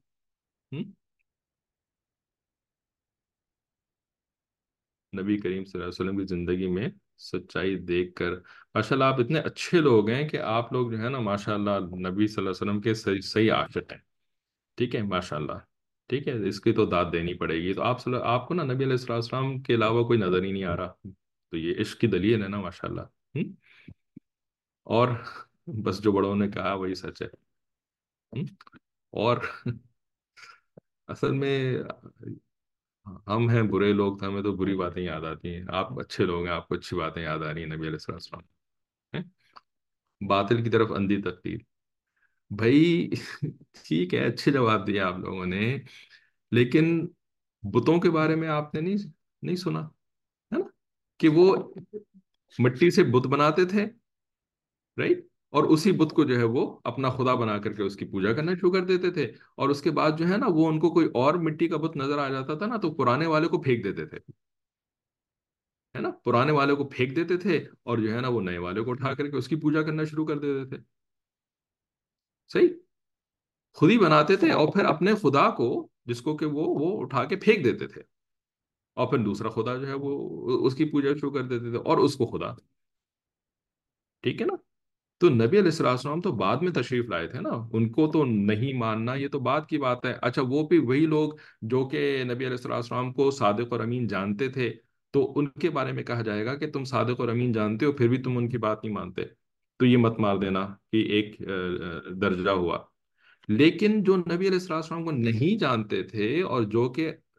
نبی کریم صلی اللہ علیہ وسلم کی زندگی میں سچائی دیکھ کر، ماشاء اللہ آپ اتنے اچھے لوگ ہیں کہ آپ لوگ جو ہے نا ماشاء اللہ نبی صلی اللہ علیہ وسلم کے صحیح صحیح عاشق ہیں، ٹھیک ہے، ماشاء اللہ، ٹھیک ہے، اس کی تو داد دینی پڑے گی، تو آپ کو نا نبی علیہ الصلوۃ والسلام کے علاوہ کوئی نظر ہی نہیں آ رہا، تو یہ عشق کی دلیل ہے نا ماشاء اللہ۔ اور بس جو بڑوں نے کہا وہی سچ ہے۔ ہم؟ اور اصل میں ہم ہیں برے لوگ تو ہمیں تو بری باتیں یاد آتی ہیں، آپ اچھے لوگ ہیں، آپ کو اچھی باتیں یاد آ رہی ہیں نبی علیہ الصلوۃ والسلام، ہیں؟ باطل کی طرف اندھی تقدیر، بھائی ٹھیک ہے، اچھے جواب دیے آپ لوگوں نے، لیکن بتوں کے بارے میں آپ نے نہیں سنا، ہے نا؟ کہ وہ مٹی سے بت بناتے تھے، رائٹ؟ اور اسی بت کو جو ہے وہ اپنا خدا بنا کر کے اس کی پوجا کرنا شروع کر دیتے تھے، اور اس کے بعد جو ہے نا وہ ان کو کوئی اور مٹی کا بت نظر آ جاتا تھا نا تو پرانے والے کو پھینک دیتے تھے، ہے نا؟ پرانے والے کو پھینک دیتے تھے اور جو ہے نا وہ نئے والے کو اٹھا کر کے اس کی پوجا کرنا شروع کر دیتے تھے، صحیح؟ خود ہی بناتے تھے اور پھر اپنے خدا کو جس کو کہ وہ اٹھا کے پھینک دیتے تھے، اور پھر دوسرا خدا جو ہے وہ اس کی پوجا شروع کر دیتے تھے اور اس کو خدا، ٹھیک ہے نا؟ تو نبی علیہ السلام تو بعد میں تشریف لائے تھے نا، ان کو تو نہیں ماننا یہ تو بعد کی بات ہے، اچھا وہ بھی وہی لوگ جو کہ نبی علیہ السلام کو صادق اور امین جانتے تھے، تو ان کے بارے میں کہا جائے گا کہ تم صادق اور امین جانتے ہو پھر بھی تم ان کی بات نہیں مانتے، تو یہ مت مار دینا کہ ایک درجہ ہوا، لیکن جو نبی علیہ السلام کو نہیں جانتے تھے اور جو کہ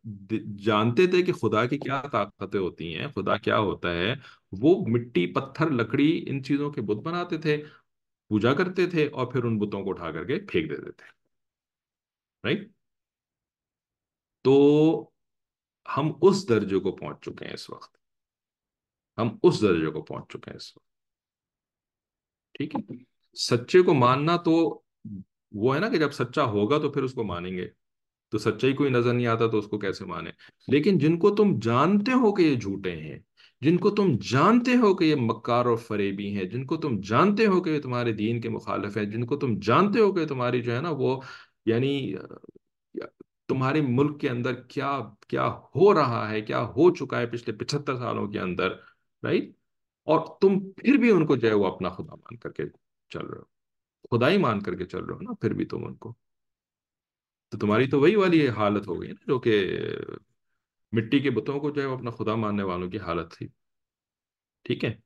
جانتے تھے کہ خدا کی کیا طاقتیں ہوتی ہیں، خدا کیا ہوتا ہے، وہ مٹی پتھر لکڑی ان چیزوں کے بت بناتے تھے، پوجا کرتے تھے، اور پھر ان بتوں کو اٹھا کر کے پھینک دیتے تھے. رائٹ. تو ہم اس درجے کو پہنچ چکے ہیں اس وقت. ہم اس درجے کو پہنچ چکے ہیں اس وقت. ٹھیک ہے. سچے کو ماننا تو وہ ہے نا کہ جب سچا ہوگا تو پھر اس کو مانیں گے. تو سچائی کوئی نظر نہیں آتا تو اس کو کیسے مانے. لیکن جن کو تم جانتے ہو کہ یہ جھوٹے ہیں، جن کو تم جانتے ہو کہ یہ مکار اور فریبی ہیں، جن کو تم جانتے ہو کہ یہ تمہارے دین کے مخالف ہیں، جن کو تم جانتے ہو کہ تمہاری جو ہے نا وہ یعنی تمہارے ملک کے اندر کیا کیا ہو رہا ہے، کیا ہو چکا ہے پچھلے 75 سالوں کے اندر. رائٹ. اور تم پھر بھی ان کو جو ہے وہ اپنا خدا مان کر کے چل رہے ہو، خدا ہی مان کر کے چل رہے ہو نا پھر بھی تم ان کو. تو تمہاری تو وہی والی حالت ہو گئی نا جو کہ مٹی کے بتوں کو جو ہے وہ اپنا خدا ماننے والوں کی حالت تھی. ٹھیک ہے.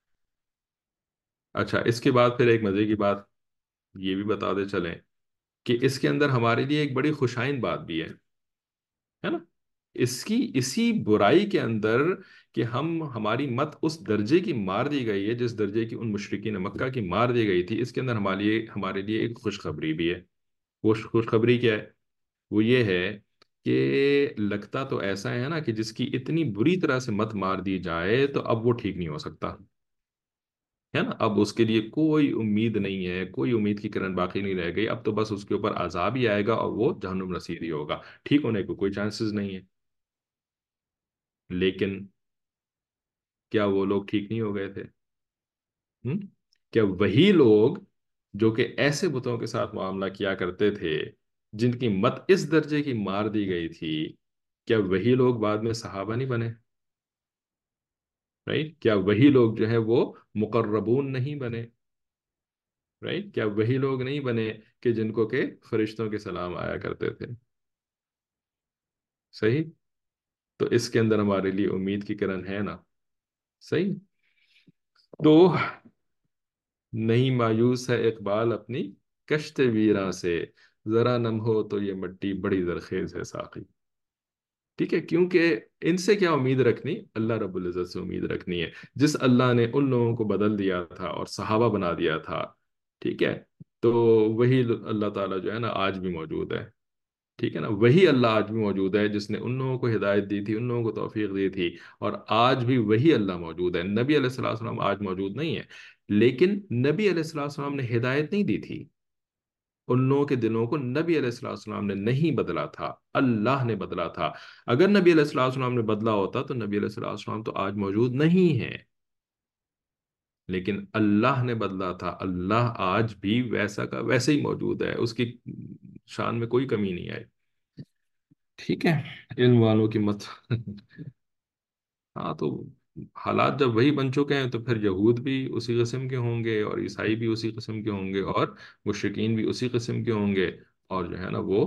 اچھا، اس کے بعد پھر ایک مزے کی بات یہ بھی بتا دے چلیں کہ اس کے اندر ہمارے لیے ایک بڑی خوشائند بات بھی ہے نا. اسی برائی کے اندر کہ ہماری مت اس درجے کی مار دی گئی ہے جس درجے کی ان مشرکین مکہ کی مار دی گئی تھی، اس کے اندر ہمارے لیے ایک خوشخبری بھی ہے. وہ خوشخبری کیا ہے؟ وہ یہ ہے کہ لگتا تو ایسا ہے نا کہ جس کی اتنی بری طرح سے مت مار دی جائے تو اب وہ ٹھیک نہیں ہو سکتا ہے نا. اب اس کے لیے کوئی امید نہیں ہے، کوئی امید کی کرن باقی نہیں رہ گئی. اب تو بس اس کے اوپر عذاب ہی آئے گا اور وہ جہنم رسید ہی ہوگا، ٹھیک ہونے کو کوئی چانسز نہیں ہے. لیکن کیا وہ لوگ ٹھیک نہیں ہو گئے تھے؟ ہم؟ کیا وہی لوگ جو کہ ایسے بتوں کے ساتھ معاملہ کیا کرتے تھے، جن کی مت اس درجے کی مار دی گئی تھی، کیا وہی لوگ بعد میں صحابہ نہیں بنے؟ رائٹ. کیا وہی لوگ جو ہے وہ مقربون نہیں بنے؟ رائٹ. کیا وہی لوگ نہیں بنے کہ جن کو کہ فرشتوں کے سلام آیا کرتے تھے؟ صحیح. تو اس کے اندر ہمارے لیے امید کی کرن ہے نا. صحیح. تو نہیں مایوس ہے اقبال اپنی کشت ویراں سے، ذرا نم ہو تو یہ مٹی بڑی زرخیز ہے ساقی. ٹھیک ہے. کیونکہ ان سے کیا امید رکھنی؟ اللہ رب العزت سے امید رکھنی ہے. جس اللہ نے ان لوگوں کو بدل دیا تھا اور صحابہ بنا دیا تھا، ٹھیک ہے، تو وہی اللہ تعالیٰ جو ہے نا آج بھی موجود ہے. ٹھیک ہے نا. وہی اللہ آج بھی موجود ہے جس نے ان لوگوں کو ہدایت دی تھی، ان لوگوں کو توفیق دی تھی. اور آج بھی وہی اللہ موجود ہے. نبی علیہ الصلوۃ والسلام آج موجود نہیں ہے، لیکن نبی علیہ الصلوۃ والسلام نے ہدایت نہیں دی تھی. ان لوگوں کے دلوں کو نبی علیہ الصلوۃ والسلام نے نہیں بدلا تھا، اللہ نے بدلا تھا. اگر نبی علیہ الصلوۃ والسلام نے بدلا ہوتا تو نبی علیہ الصلوۃ والسلام تو آج موجود نہیں ہے. لیکن اللہ نے بدلا تھا. اللہ آج بھی ویسا کا ویسے ہی موجود ہے، اس کی شان میں کوئی کمی نہیں آئی. ٹھیک ہے. علم والوں کی مت ہاں. تو حالات جب وہی بن چکے ہیں تو پھر یہود بھی اسی قسم کے ہوں گے، اور عیسائی بھی اسی قسم کے ہوں گے، اور مشرکین بھی اسی قسم کے ہوں گے. اور جو ہے نا وہ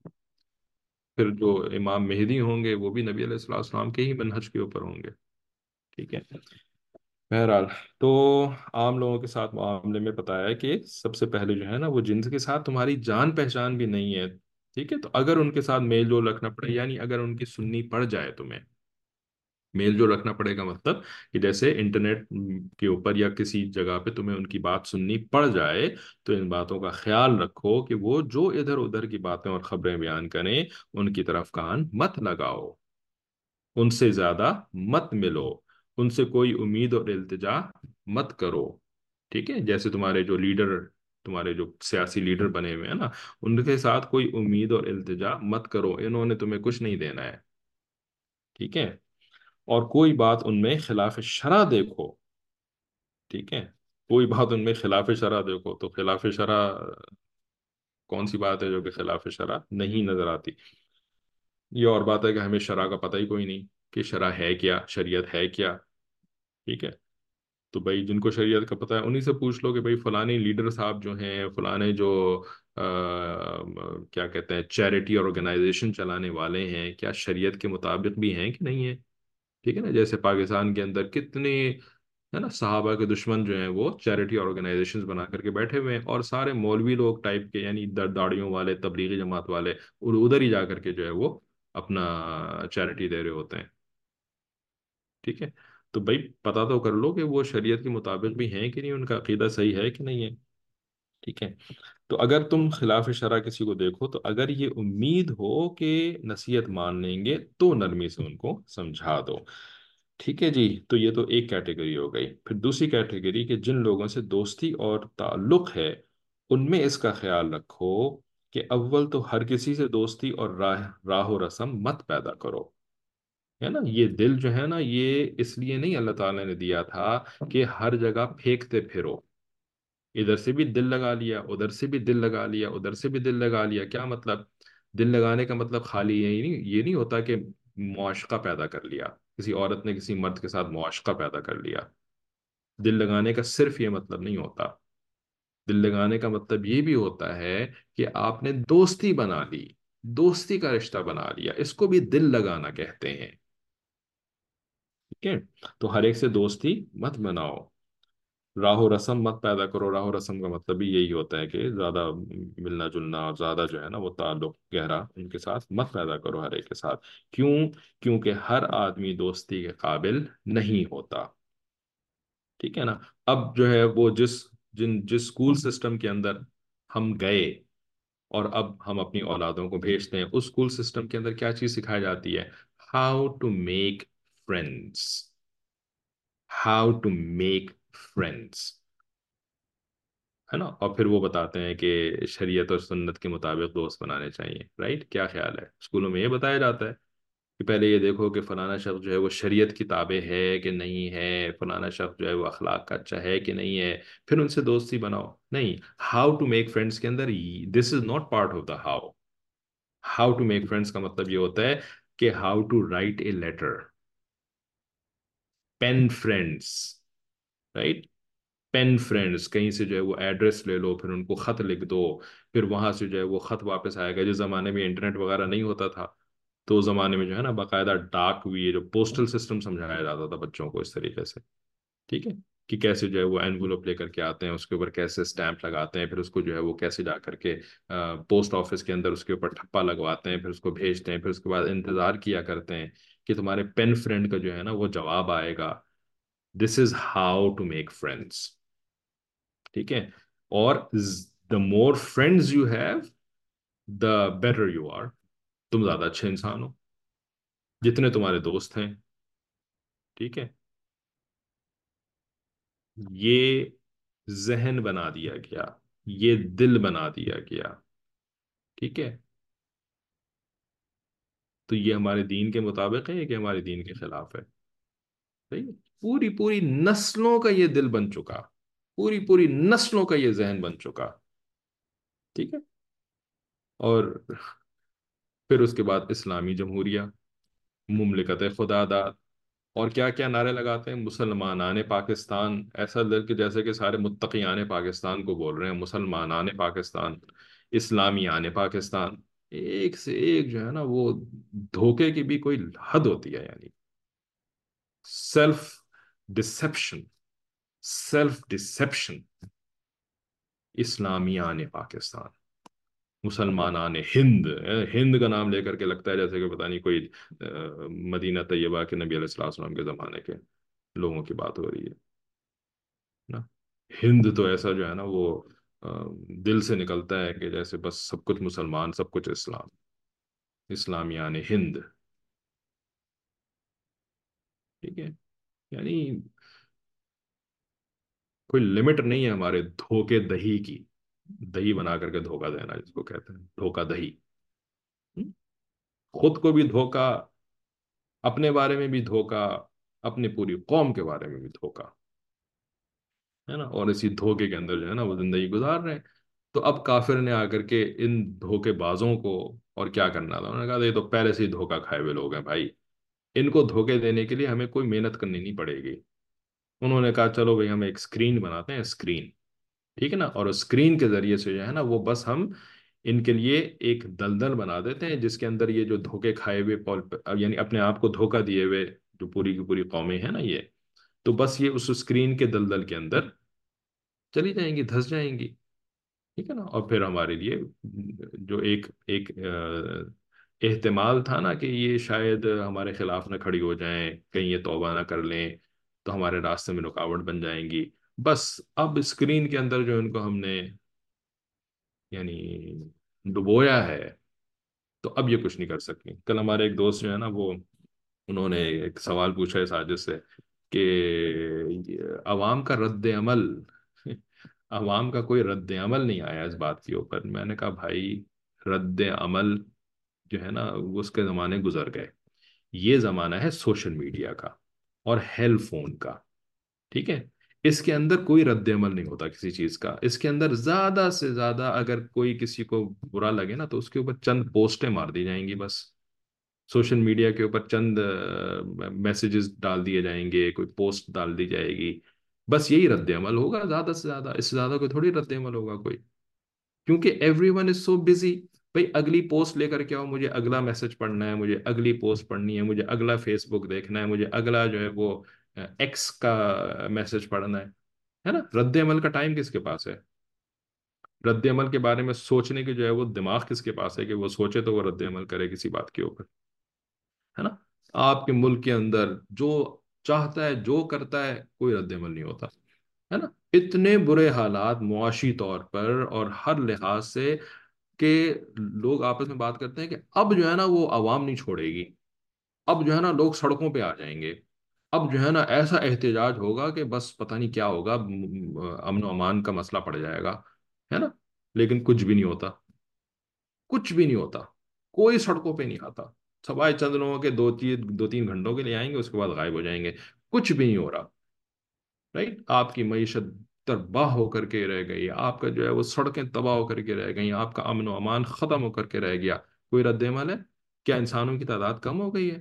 پھر جو امام مہدی ہوں گے وہ بھی نبی علیہ الصلوۃ والسلام کے ہی منہج کے اوپر ہوں گے. ٹھیک ہے. بہرحال تو عام لوگوں کے ساتھ معاملے میں پتا ہے کہ سب سے پہلے جو ہے نا وہ جن کے ساتھ تمہاری جان پہچان بھی نہیں ہے، ٹھیک ہے، تو اگر ان کے ساتھ میل جول رکھنا پڑے، یعنی اگر ان کی سننی پڑ جائے تمہیں، میل جول رکھنا پڑے گا مطلب کہ جیسے انٹرنیٹ کے اوپر یا کسی جگہ پہ تمہیں ان کی بات سننی پڑ جائے، تو ان باتوں کا خیال رکھو کہ وہ جو ادھر ادھر کی باتیں اور خبریں بیان کریں ان کی طرف کان مت لگاؤ، ان سے زیادہ مت ملو، ان سے کوئی امید اور التجا مت کرو. ٹھیک ہے. جیسے تمہارے جو لیڈر، تمہارے جو سیاسی لیڈر بنے ہوئے ہیں نا، ان کے ساتھ کوئی امید اور التجا مت کرو، انہوں نے تمہیں کچھ نہیں دینا ہے. ٹھیک ہے. اور کوئی بات ان میں خلاف شرع دیکھو، ٹھیک ہے، کوئی بات ان میں خلاف شرع دیکھو، تو خلاف شرع کون سی بات ہے جو کہ خلاف شرع نہیں نظر آتی؟ یہ اور بات ہے کہ ہمیں شرع کا پتہ ہی کوئی نہیں کہ شرع ہے کیا، شریعت ہے کیا. ٹھیک ہے. تو بھائی جن کو شریعت کا پتہ ہے انہی سے پوچھ لو کہ بھائی فلانے لیڈر صاحب جو ہیں، فلانے جو کیا کہتے ہیں چیریٹی آرگنائزیشن چلانے والے ہیں، کیا شریعت کے مطابق بھی ہیں کہ نہیں ہے. ٹھیک ہے نا. جیسے پاکستان کے اندر کتنے ہے نا صحابہ کے دشمن جو ہیں وہ چیریٹی آرگنائزیشنز بنا کر کے بیٹھے ہوئے ہیں، اور سارے مولوی لوگ ٹائپ کے، یعنی داڑیوں والے تبلیغی جماعت والے ادھر ہی جا کر کے جو ہے وہ اپنا چیریٹی دے رہے ہوتے ہیں. ٹھیک ہے. تو بھائی پتہ تو کر لو کہ وہ شریعت کے مطابق بھی ہیں کہ نہیں، ان کا عقیدہ صحیح ہے کہ نہیں ہے. ٹھیک ہے. تو اگر تم خلاف شرع کسی کو دیکھو تو اگر یہ امید ہو کہ نصیحت مان لیں گے تو نرمی سے ان کو سمجھا دو. ٹھیک ہے جی. تو یہ تو ایک کیٹیگری ہو گئی. پھر دوسری کیٹیگری کہ جن لوگوں سے دوستی اور تعلق ہے ان میں اس کا خیال رکھو کہ اول تو ہر کسی سے دوستی اور راہ و رسم مت پیدا کرو. ہے نا. یہ دل جو ہے نا، یہ اس لیے نہیں اللہ تعالی نے دیا تھا کہ ہر جگہ پھینکتے پھرو. ادھر سے بھی دل لگا لیا، ادھر سے بھی دل لگا لیا، ادھر سے بھی دل لگا لیا. کیا مطلب؟ دل لگانے کا مطلب خالی یہ نہیں ہوتا کہ معاشقہ پیدا کر لیا، کسی عورت نے کسی مرد کے ساتھ معاشقہ پیدا کر لیا. دل لگانے کا صرف یہ مطلب نہیں ہوتا. دل لگانے کا مطلب یہ بھی ہوتا ہے کہ آپ نے دوستی بنا لی، دوستی کا رشتہ بنا لیا، اس کو بھی دل لگانا کہتے ہیں. ٹھیک ہے. تو ہر ایک سے دوستی مت بناؤ. راہ و رسم مت پیدا کرو. راہ و رسم کا مطلب بھی یہی ہوتا ہے کہ زیادہ ملنا جلنا اور زیادہ جو ہے نا وہ تعلق گہرا ان کے ساتھ مت پیدا کرو ہر ایک کے ساتھ. کیوں؟ کیونکہ ہر آدمی دوستی کے قابل نہیں ہوتا. ٹھیک ہے نا. اب جو ہے وہ جس اسکول سسٹم کے اندر ہم گئے اور اب ہم اپنی اولادوں کو بھیجتے ہیں، اس اسکول سسٹم کے اندر کیا چیز سکھائی جاتی ہے؟ How to make friends. How to make friends. ہے نا. اور پھر وہ بتاتے ہیں کہ شریعت اور سنت کے مطابق دوست بنانے چاہیے. رائٹ. کیا خیال ہے؟ اسکولوں میں یہ بتایا جاتا ہے کہ پہلے یہ دیکھو کہ فلانا شخص جو ہے وہ شریعت کی تابع ہے کہ نہیں ہے، فلانا شخص جو ہے وہ اخلاق کا اچھا ہے کہ نہیں ہے، پھر ان سے دوستی بناؤ. نہیں. ہاؤ ٹو میک فرینڈس کے اندر this is not part of the how. How to make friends کا مطلب یہ ہوتا ہے کہ how to write a letter. Pen friends. Right. Pen friends. کہیں سے جو ہے وہ ایڈریس لے لو، پھر ان کو خط لکھ دو، پھر وہاں سے جو ہے وہ خط واپس آئے گا. جس زمانے میں انٹرنیٹ وغیرہ نہیں ہوتا تھا تو اس زمانے میں جو ہے نا باقاعدہ ڈاک ہوئی جو پوسٹل سسٹم سمجھایا جاتا تھا بچوں کو اس طریقے سے. ٹھیک ہے. کہ کیسے جو ہے وہ اینولوپ لے کر کے آتے ہیں، اس کے اوپر کیسے اسٹیمپ لگاتے ہیں، پھر اس کو جو ہے وہ کیسے جا کر کے پوسٹ آفس کے اندر اس کے اوپر ٹھپا لگواتے ہیں، پھر اس کو بھیجتے ہیں، پھر اس کے بعد انتظار کیا کرتے ہیں کہ تمہارے پین فرینڈ کا جو ہے نا وہ جواب آئے گا. This is how to make friends. ٹھیک ہے. اور the more friends you have the better you are. تم زیادہ اچھے انسان ہو جتنے تمہارے دوست ہیں. ٹھیک ہے. یہ ذہن بنا دیا گیا، یہ دل بنا دیا گیا. ٹھیک ہے. تو یہ ہمارے دین کے مطابق ہے کہ ہمارے دین کے خلاف ہے؟ صحیح ہے؟ پوری پوری نسلوں کا یہ دل بن چکا، پوری پوری نسلوں کا یہ ذہن بن چکا. ٹھیک ہے. اور پھر اس کے بعد اسلامی جمہوریہ، مملکت خدا داد، اور کیا کیا نعرے لگاتے ہیں؟ مسلمانان پاکستان. ایسا لگ کہ جیسے کہ سارے متقیان پاکستان کو بول رہے ہیں مسلمانان پاکستان، اسلامیان پاکستان. ایک سے ایک جو ہے نا وہ دھوکے کی بھی کوئی حد ہوتی ہے. یعنی سیلف ڈسپشن، سیلف ڈسپشن. اسلامیان پاکستان، مسلمانان ہند. ہند کا نام لے کر کے لگتا ہے جیسے کہ پتہ نہیں کوئی مدینہ طیبہ کے نبی علیہ الصلوۃ والسلام کے زمانے کے لوگوں کی بات ہو رہی ہے نا. ہند تو ایسا جو ہے نا وہ دل سے نکلتا ہے کہ جیسے بس سب کچھ مسلمان، سب کچھ اسلام. اسلامیان ہند. ٹھیک ہے. یعنی کوئی لمٹ نہیں ہے ہمارے دھوکے دہی کی. دہی بنا کر کے دھوکا دینا جس کو کہتے ہیں دھوکا دہی. ہم؟ خود کو بھی دھوکا، اپنے بارے میں بھی دھوکا، اپنی پوری قوم کے بارے میں بھی دھوکا. ہے نا. اور اسی دھوکے کے اندر جو ہے نا وہ زندگی گزار رہے ہیں. تو اب کافر نے آ کر کے ان دھوکے بازوں کو اور کیا کرنا تھا؟ انہوں نے کہا یہ تو پہلے سے ہی دھوکا کھائے ہوئے لوگ ہیں بھائی، ان کو دھوکے دینے کے لیے ہمیں کوئی محنت کرنی نہیں پڑے گی. انہوں نے کہا چلو بھائی ہم ایک اسکرین بناتے ہیں، اسکرین. ٹھیک ہے نا. اور اسکرین کے ذریعے سے جو ہے نا وہ بس ہم ان کے لیے ایک دلدل بنا دیتے ہیں جس کے اندر یہ جو دھوکے کھائے ہوئے یعنی اپنے آپ کو دھوکا دیے ہوئے جو پوری کی پوری قومیں ہیں نا یہ، تو بس یہ اس اسکرین کے دلدل کے اندر چلی جائیں گی، دھس جائیں گی. ٹھیک ہے نا. اور پھر ہمارے لیے جو ایک احتمال تھا نا کہ یہ شاید ہمارے خلاف نہ کھڑی ہو جائیں، کہیں یہ توبہ نہ کر لیں تو ہمارے راستے میں رکاوٹ بن جائیں گی. بس اب اسکرین کے اندر جو ان کو ہم نے یعنی ڈبویا ہے، تو اب یہ کچھ نہیں کر سکتی. کل ہمارے ایک دوست جو ہے نا، وہ انہوں نے ایک سوال پوچھا ہے ساجد سے کہ عوام کا رد عمل عوام کا کوئی رد عمل نہیں آیا اس بات کے اوپر. میں نے کہا بھائی، رد عمل جو ہے نا وہ اس کے زمانے گزر گئے. یہ زمانہ ہے سوشل میڈیا کا اور ہیل فون کا. ٹھیک ہے، اس کے اندر کوئی رد عمل نہیں ہوتا کسی چیز کا. اس کے اندر زیادہ سے زیادہ اگر کوئی کسی کو برا لگے نا تو اس کے اوپر چند پوسٹیں مار دی جائیں گی بس. سوشل میڈیا کے اوپر چند میسیجز ڈال دیے جائیں گے، کوئی پوسٹ ڈال دی جائے گی. بس یہی رد عمل ہوگا زیادہ سے زیادہ. اس سے زیادہ کوئی تھوڑی رد عمل ہوگا کوئی، کیونکہ everyone is so busy. بھائی اگلی پوسٹ لے کر کے آؤ، مجھے اگلا میسج پڑھنا ہے، مجھے اگلی پوسٹ پڑھنی ہے، مجھے اگلا فیس بک دیکھنا ہے، مجھے اگلا جو ہے وہ ایکس کا میسج پڑھنا ہے نا. رد عمل کا ٹائم کس کے پاس ہے؟ رد عمل کے بارے میں سوچنے کی جو ہے وہ دماغ کس کے پاس ہے کہ وہ سوچے تو وہ رد عمل کرے کسی بات کے اوپر؟ ہے نا. آپ کے ملک کے اندر جو چاہتا ہے جو کرتا ہے کوئی رد عمل نہیں ہوتا. ہے نا. اتنے برے حالات معاشی طور پر اور ہر لحاظ سے کہ لوگ آپس میں بات کرتے ہیں کہ اب جو ہے نا وہ عوام نہیں چھوڑے گی. اب جو ہے نا لوگ سڑکوں پہ آ جائیں گے. اب جو ہے نا ایسا احتجاج ہوگا کہ بس پتہ نہیں کیا ہوگا، امن و امان کا مسئلہ پڑ جائے گا. ہے نا. لیکن کچھ بھی نہیں ہوتا. کچھ بھی نہیں ہوتا. کوئی سڑکوں پہ نہیں آتا. سوائے چند لوگوں کے دو تین گھنٹوں کے لیے آئیں گے، اس کے بعد غائب ہو جائیں گے. کچھ بھی نہیں ہو رہا. رائٹ. آپ کی معیشت تباہ ہو کر کے رہ گئی، آپ کا جو ہے وہ سڑکیں تباہ ہو کر کے رہ گئی، آپ کا امن و امان ختم ہو کر کے رہ گیا. کوئی رد عمل ہے؟ کیا انسانوں کی تعداد کم ہو گئی ہے؟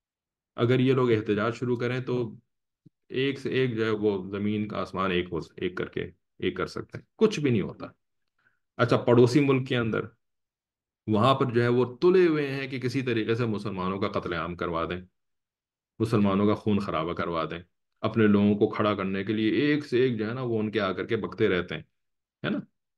اگر یہ لوگ احتجاج شروع کریں تو ایک سے ایک جو ہے وہ زمین کا آسمان ایک کر کے ایک کر سکتے ہیں. کچھ بھی نہیں ہوتا. اچھا، پڑوسی ملک کے اندر وہاں پر جو ہے وہ تلے ہوئے ہیں کہ کسی طریقے سے مسلمانوں کا قتل عام کروا دیں، مسلمانوں کا خون خرابہ کروا دیں. اپنے لوگوں کو کھڑا کرنے کے لیے ایک سے ایک جو ہے نا وہ ان کے آ کر کے بکتے رہتے ہیں. ہے نا.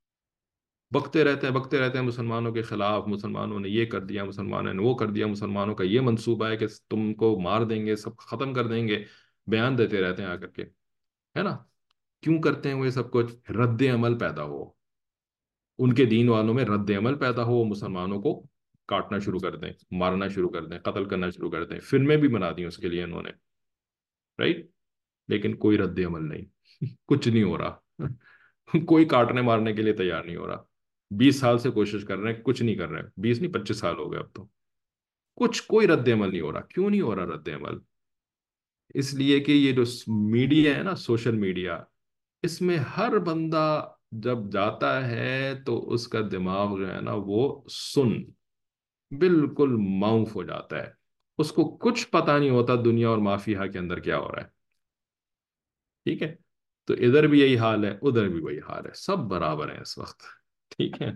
بکتے رہتے ہیں مسلمانوں کے خلاف. مسلمانوں نے یہ کر دیا، مسلمانوں نے وہ کر دیا، مسلمانوں کا یہ منصوبہ ہے کہ تم کو مار دیں گے، سب ختم کر دیں گے. بیان دیتے رہتے ہیں آ کر کے. ہے نا. کیوں کرتے ہیں وہ یہ سب کچھ؟ رد عمل پیدا ہو. ان کے دین والوں میں رد عمل پیدا ہو، وہ مسلمانوں کو کاٹنا شروع کر دیں، مارنا شروع کر دیں، قتل کرنا شروع کر دیں. فلمیں بھی بنا دی اس کے لیے انہوں نے. رائٹ. لیکن کوئی رد عمل نہیں. کچھ نہیں ہو رہا. کوئی کاٹنے مارنے کے لیے تیار نہیں ہو رہا. 20 سال سے کوشش کر رہے ہیں، کچھ نہیں کر رہے ہیں. 20 نہیں، 25 سال ہو گئے اب تو. کوئی رد عمل نہیں ہو رہا. کیوں نہیں ہو رہا رد عمل؟ اس لیے کہ یہ جو میڈیا ہے نا، سوشل میڈیا، اس میں ہر بندہ جب جاتا ہے تو اس کا دماغ جو ہے نا وہ سن بالکل معاف ہو جاتا ہے. اس کو کچھ پتا نہیں ہوتا دنیا اور مافیا کے اندر کیا ہو رہا ہے. ٹھیک ہے. تو ادھر بھی یہی حال ہے، ادھر بھی وہی حال ہے. سب برابر ہیں اس وقت. ٹھیک ہے.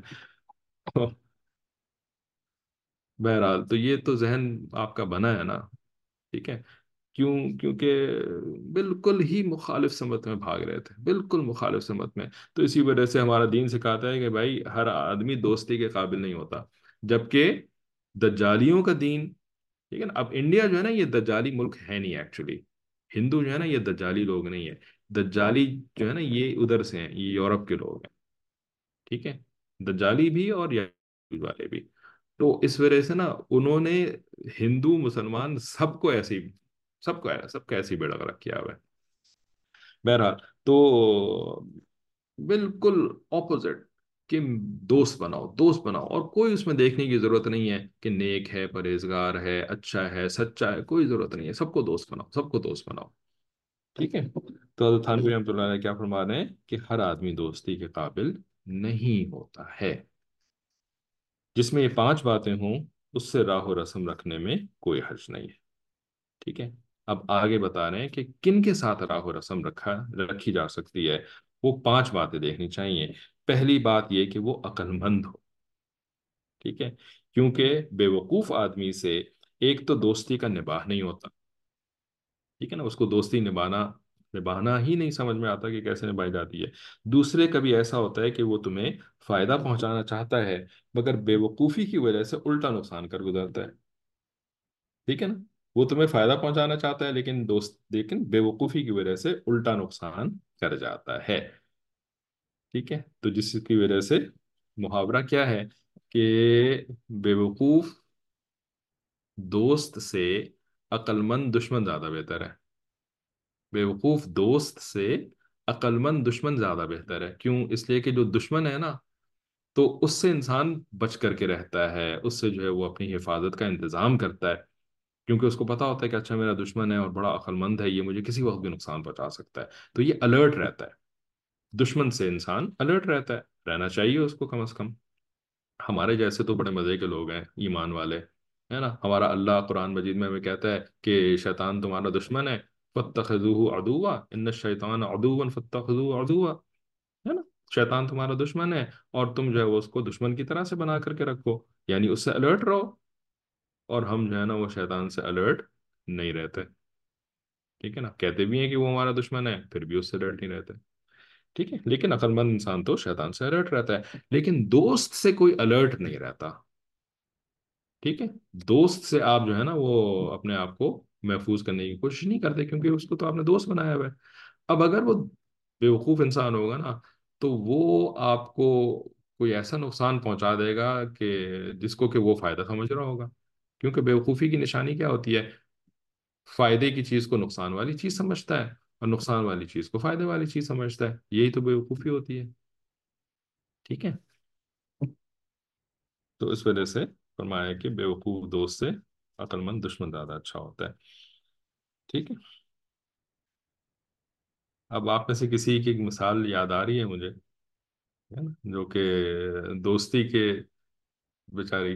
بہرحال تو یہ تو ذہن آپ کا بنا ہے نا. ٹھیک ہے. کیونکہ بالکل ہی مخالف سمت میں بھاگ رہے تھے، بالکل مخالف سمت میں. تو اسی وجہ سے ہمارا دین سکھاتا ہے کہ بھائی ہر آدمی دوستی کے قابل نہیں ہوتا. جبکہ دجالیوں کا دین، ٹھیک ہے نا. اب انڈیا جو ہے نا یہ دجالی ملک ہے نہیں ایکچولی. ہندو جو ہے نا یہ دجالی لوگ نہیں ہے. دجالی جو ہے نا یہ ادھر سے ہیں، یہ یورپ کے لوگ ہیں. ٹھیک ہے. دجالی بھی اور یہود والے بھی. تو اس وجہ سے نا انہوں نے ہندو مسلمان سب کو ایسی بیڑا غرق کیا ہوا ہے. بہرحال تو بالکل اپوزٹ کہ دوست بناؤ، دوست بناؤ. اور کوئی اس میں دیکھنے کی ضرورت نہیں ہے کہ نیک ہے، پرہیزگار ہے، اچھا ہے، سچا ہے. کوئی ضرورت نہیں ہے. سب کو دوست بناؤ، سب کو دوست بناؤ. ٹھیک ہے. تو حضرت تھانوی رحمۃ اللہ علیہ کیا فرما رہے ہیں کہ ہر آدمی دوستی کے قابل نہیں ہوتا ہے. جس میں یہ 5 باتیں ہوں اس سے راہ و رسم رکھنے میں کوئی حرج نہیں ہے. ٹھیک ہے. اب آگے بتا رہے ہیں کہ کن کے ساتھ راہ و رسم رکھی جا سکتی ہے. وہ 5 باتیں دیکھنی چاہیے. پہلی بات یہ کہ وہ عقل مند ہو. ٹھیک ہے. کیونکہ بے وقوف آدمی سے ایک تو دوستی کا نباہ نہیں ہوتا. ٹھیک ہے نا. اس کو دوستی نبھانا نبھانا ہی نہیں سمجھ میں آتا کہ کیسے نبھائی جاتی ہے. دوسرے کبھی ایسا ہوتا ہے کہ وہ تمہیں فائدہ پہنچانا چاہتا ہے مگر بے وقوفی کی وجہ سے الٹا نقصان کر گزرتا ہے. ٹھیک ہے نا؟ وہ تمہیں فائدہ پہنچانا چاہتا ہے لیکن بے وقوفی کی وجہ سے الٹا نقصان کر جاتا ہے. ٹھیک ہے، تو جس کی وجہ سے محاورہ کیا ہے کہ بے وقوف دوست سے عقل مند دشمن زیادہ بہتر ہے. بے وقوف دوست سے عقل مند دشمن زیادہ بہتر ہے. کیوں؟ اس لیے کہ جو دشمن ہے نا، تو اس سے انسان بچ کر کے رہتا ہے، اس سے جو ہے وہ اپنی حفاظت کا انتظام کرتا ہے، کیونکہ اس کو پتا ہوتا ہے کہ اچھا میرا دشمن ہے اور بڑا عقل مند ہے، یہ مجھے کسی وقت بھی نقصان پہنچا سکتا ہے. تو یہ الرٹ رہتا ہے. دشمن سے انسان الرٹ رہتا ہے، رہنا چاہیے اس کو کم از کم. ہمارے جیسے تو بڑے مزے کے لوگ ہیں ایمان والے، ہے نا. ہمارا اللہ قرآن مجید میں ہمیں کہتا ہے کہ شیطان تمہارا دشمن ہے، فاتخذوہ عدوا ان الشیطان عدوا فاتخذوہ عدوا، ہے نا. شیطان تمہارا دشمن ہے اور تم جو ہے وہ اس کو دشمن کی طرح سے بنا کر کے رکھو، یعنی اس سے الرٹ رہو. اور ہم جو ہے نا وہ شیطان سے الرٹ نہیں رہتے. ٹھیک ہے نا، کہتے بھی ہیں کہ وہ ہمارا دشمن ہے پھر بھی اس سے الرٹ نہیں رہتے. ٹھیک ہے، لیکن عقل مند انسان تو شیطان سے الرٹ رہتا ہے، لیکن دوست سے کوئی الرٹ نہیں رہتا. ٹھیک ہے، دوست سے آپ جو ہے نا وہ اپنے آپ کو محفوظ کرنے کی کوشش نہیں کرتے، کیونکہ اس کو تو آپ نے دوست بنایا ہوا ہے. اب اگر وہ بیوقوف انسان ہوگا نا، تو وہ آپ کو کوئی ایسا نقصان پہنچا دے گا کہ جس کو کہ وہ فائدہ سمجھ رہا ہوگا. کیونکہ بیوقوفی کی نشانی کیا ہوتی ہے؟ فائدے کی چیز کو نقصان والی چیز سمجھتا ہے اور نقصان والی چیز کو فائدے والی چیز سمجھتا ہے. یہی تو بیوقوفی ہوتی ہے. ٹھیک ہے، تو اس وجہ سے فرمایا کہ بیوقوف دوست سے عقل مند دشمن زیادہ اچھا ہوتا ہے. ٹھیک ہے، اب آپ میں سے کسی کی ایک مثال یاد آ رہی ہے مجھے، ہے نا، جو کہ دوستی کے بیچاری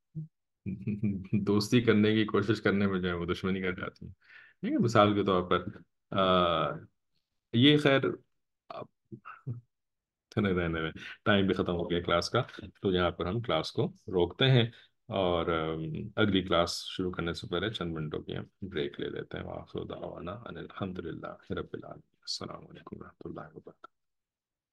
دوستی کرنے کی کوشش کرنے میں جو ہے وہ دشمنی کر جاتی ہے. ٹھیک ہے، مثال کے طور پر یہ خیر نہیں رہنے میں، ٹائم بھی ختم ہو گیا کلاس کا، تو یہاں پر ہم کلاس کو روکتے ہیں اور اگلی کلاس شروع کرنے سے پہلے چند منٹوں کی ہم بریک لے لیتے ہیں. وآخر دعوانا ان الحمد للہ رب العالمین. السلام علیکم و رحمۃ اللہ وبرکاتہ.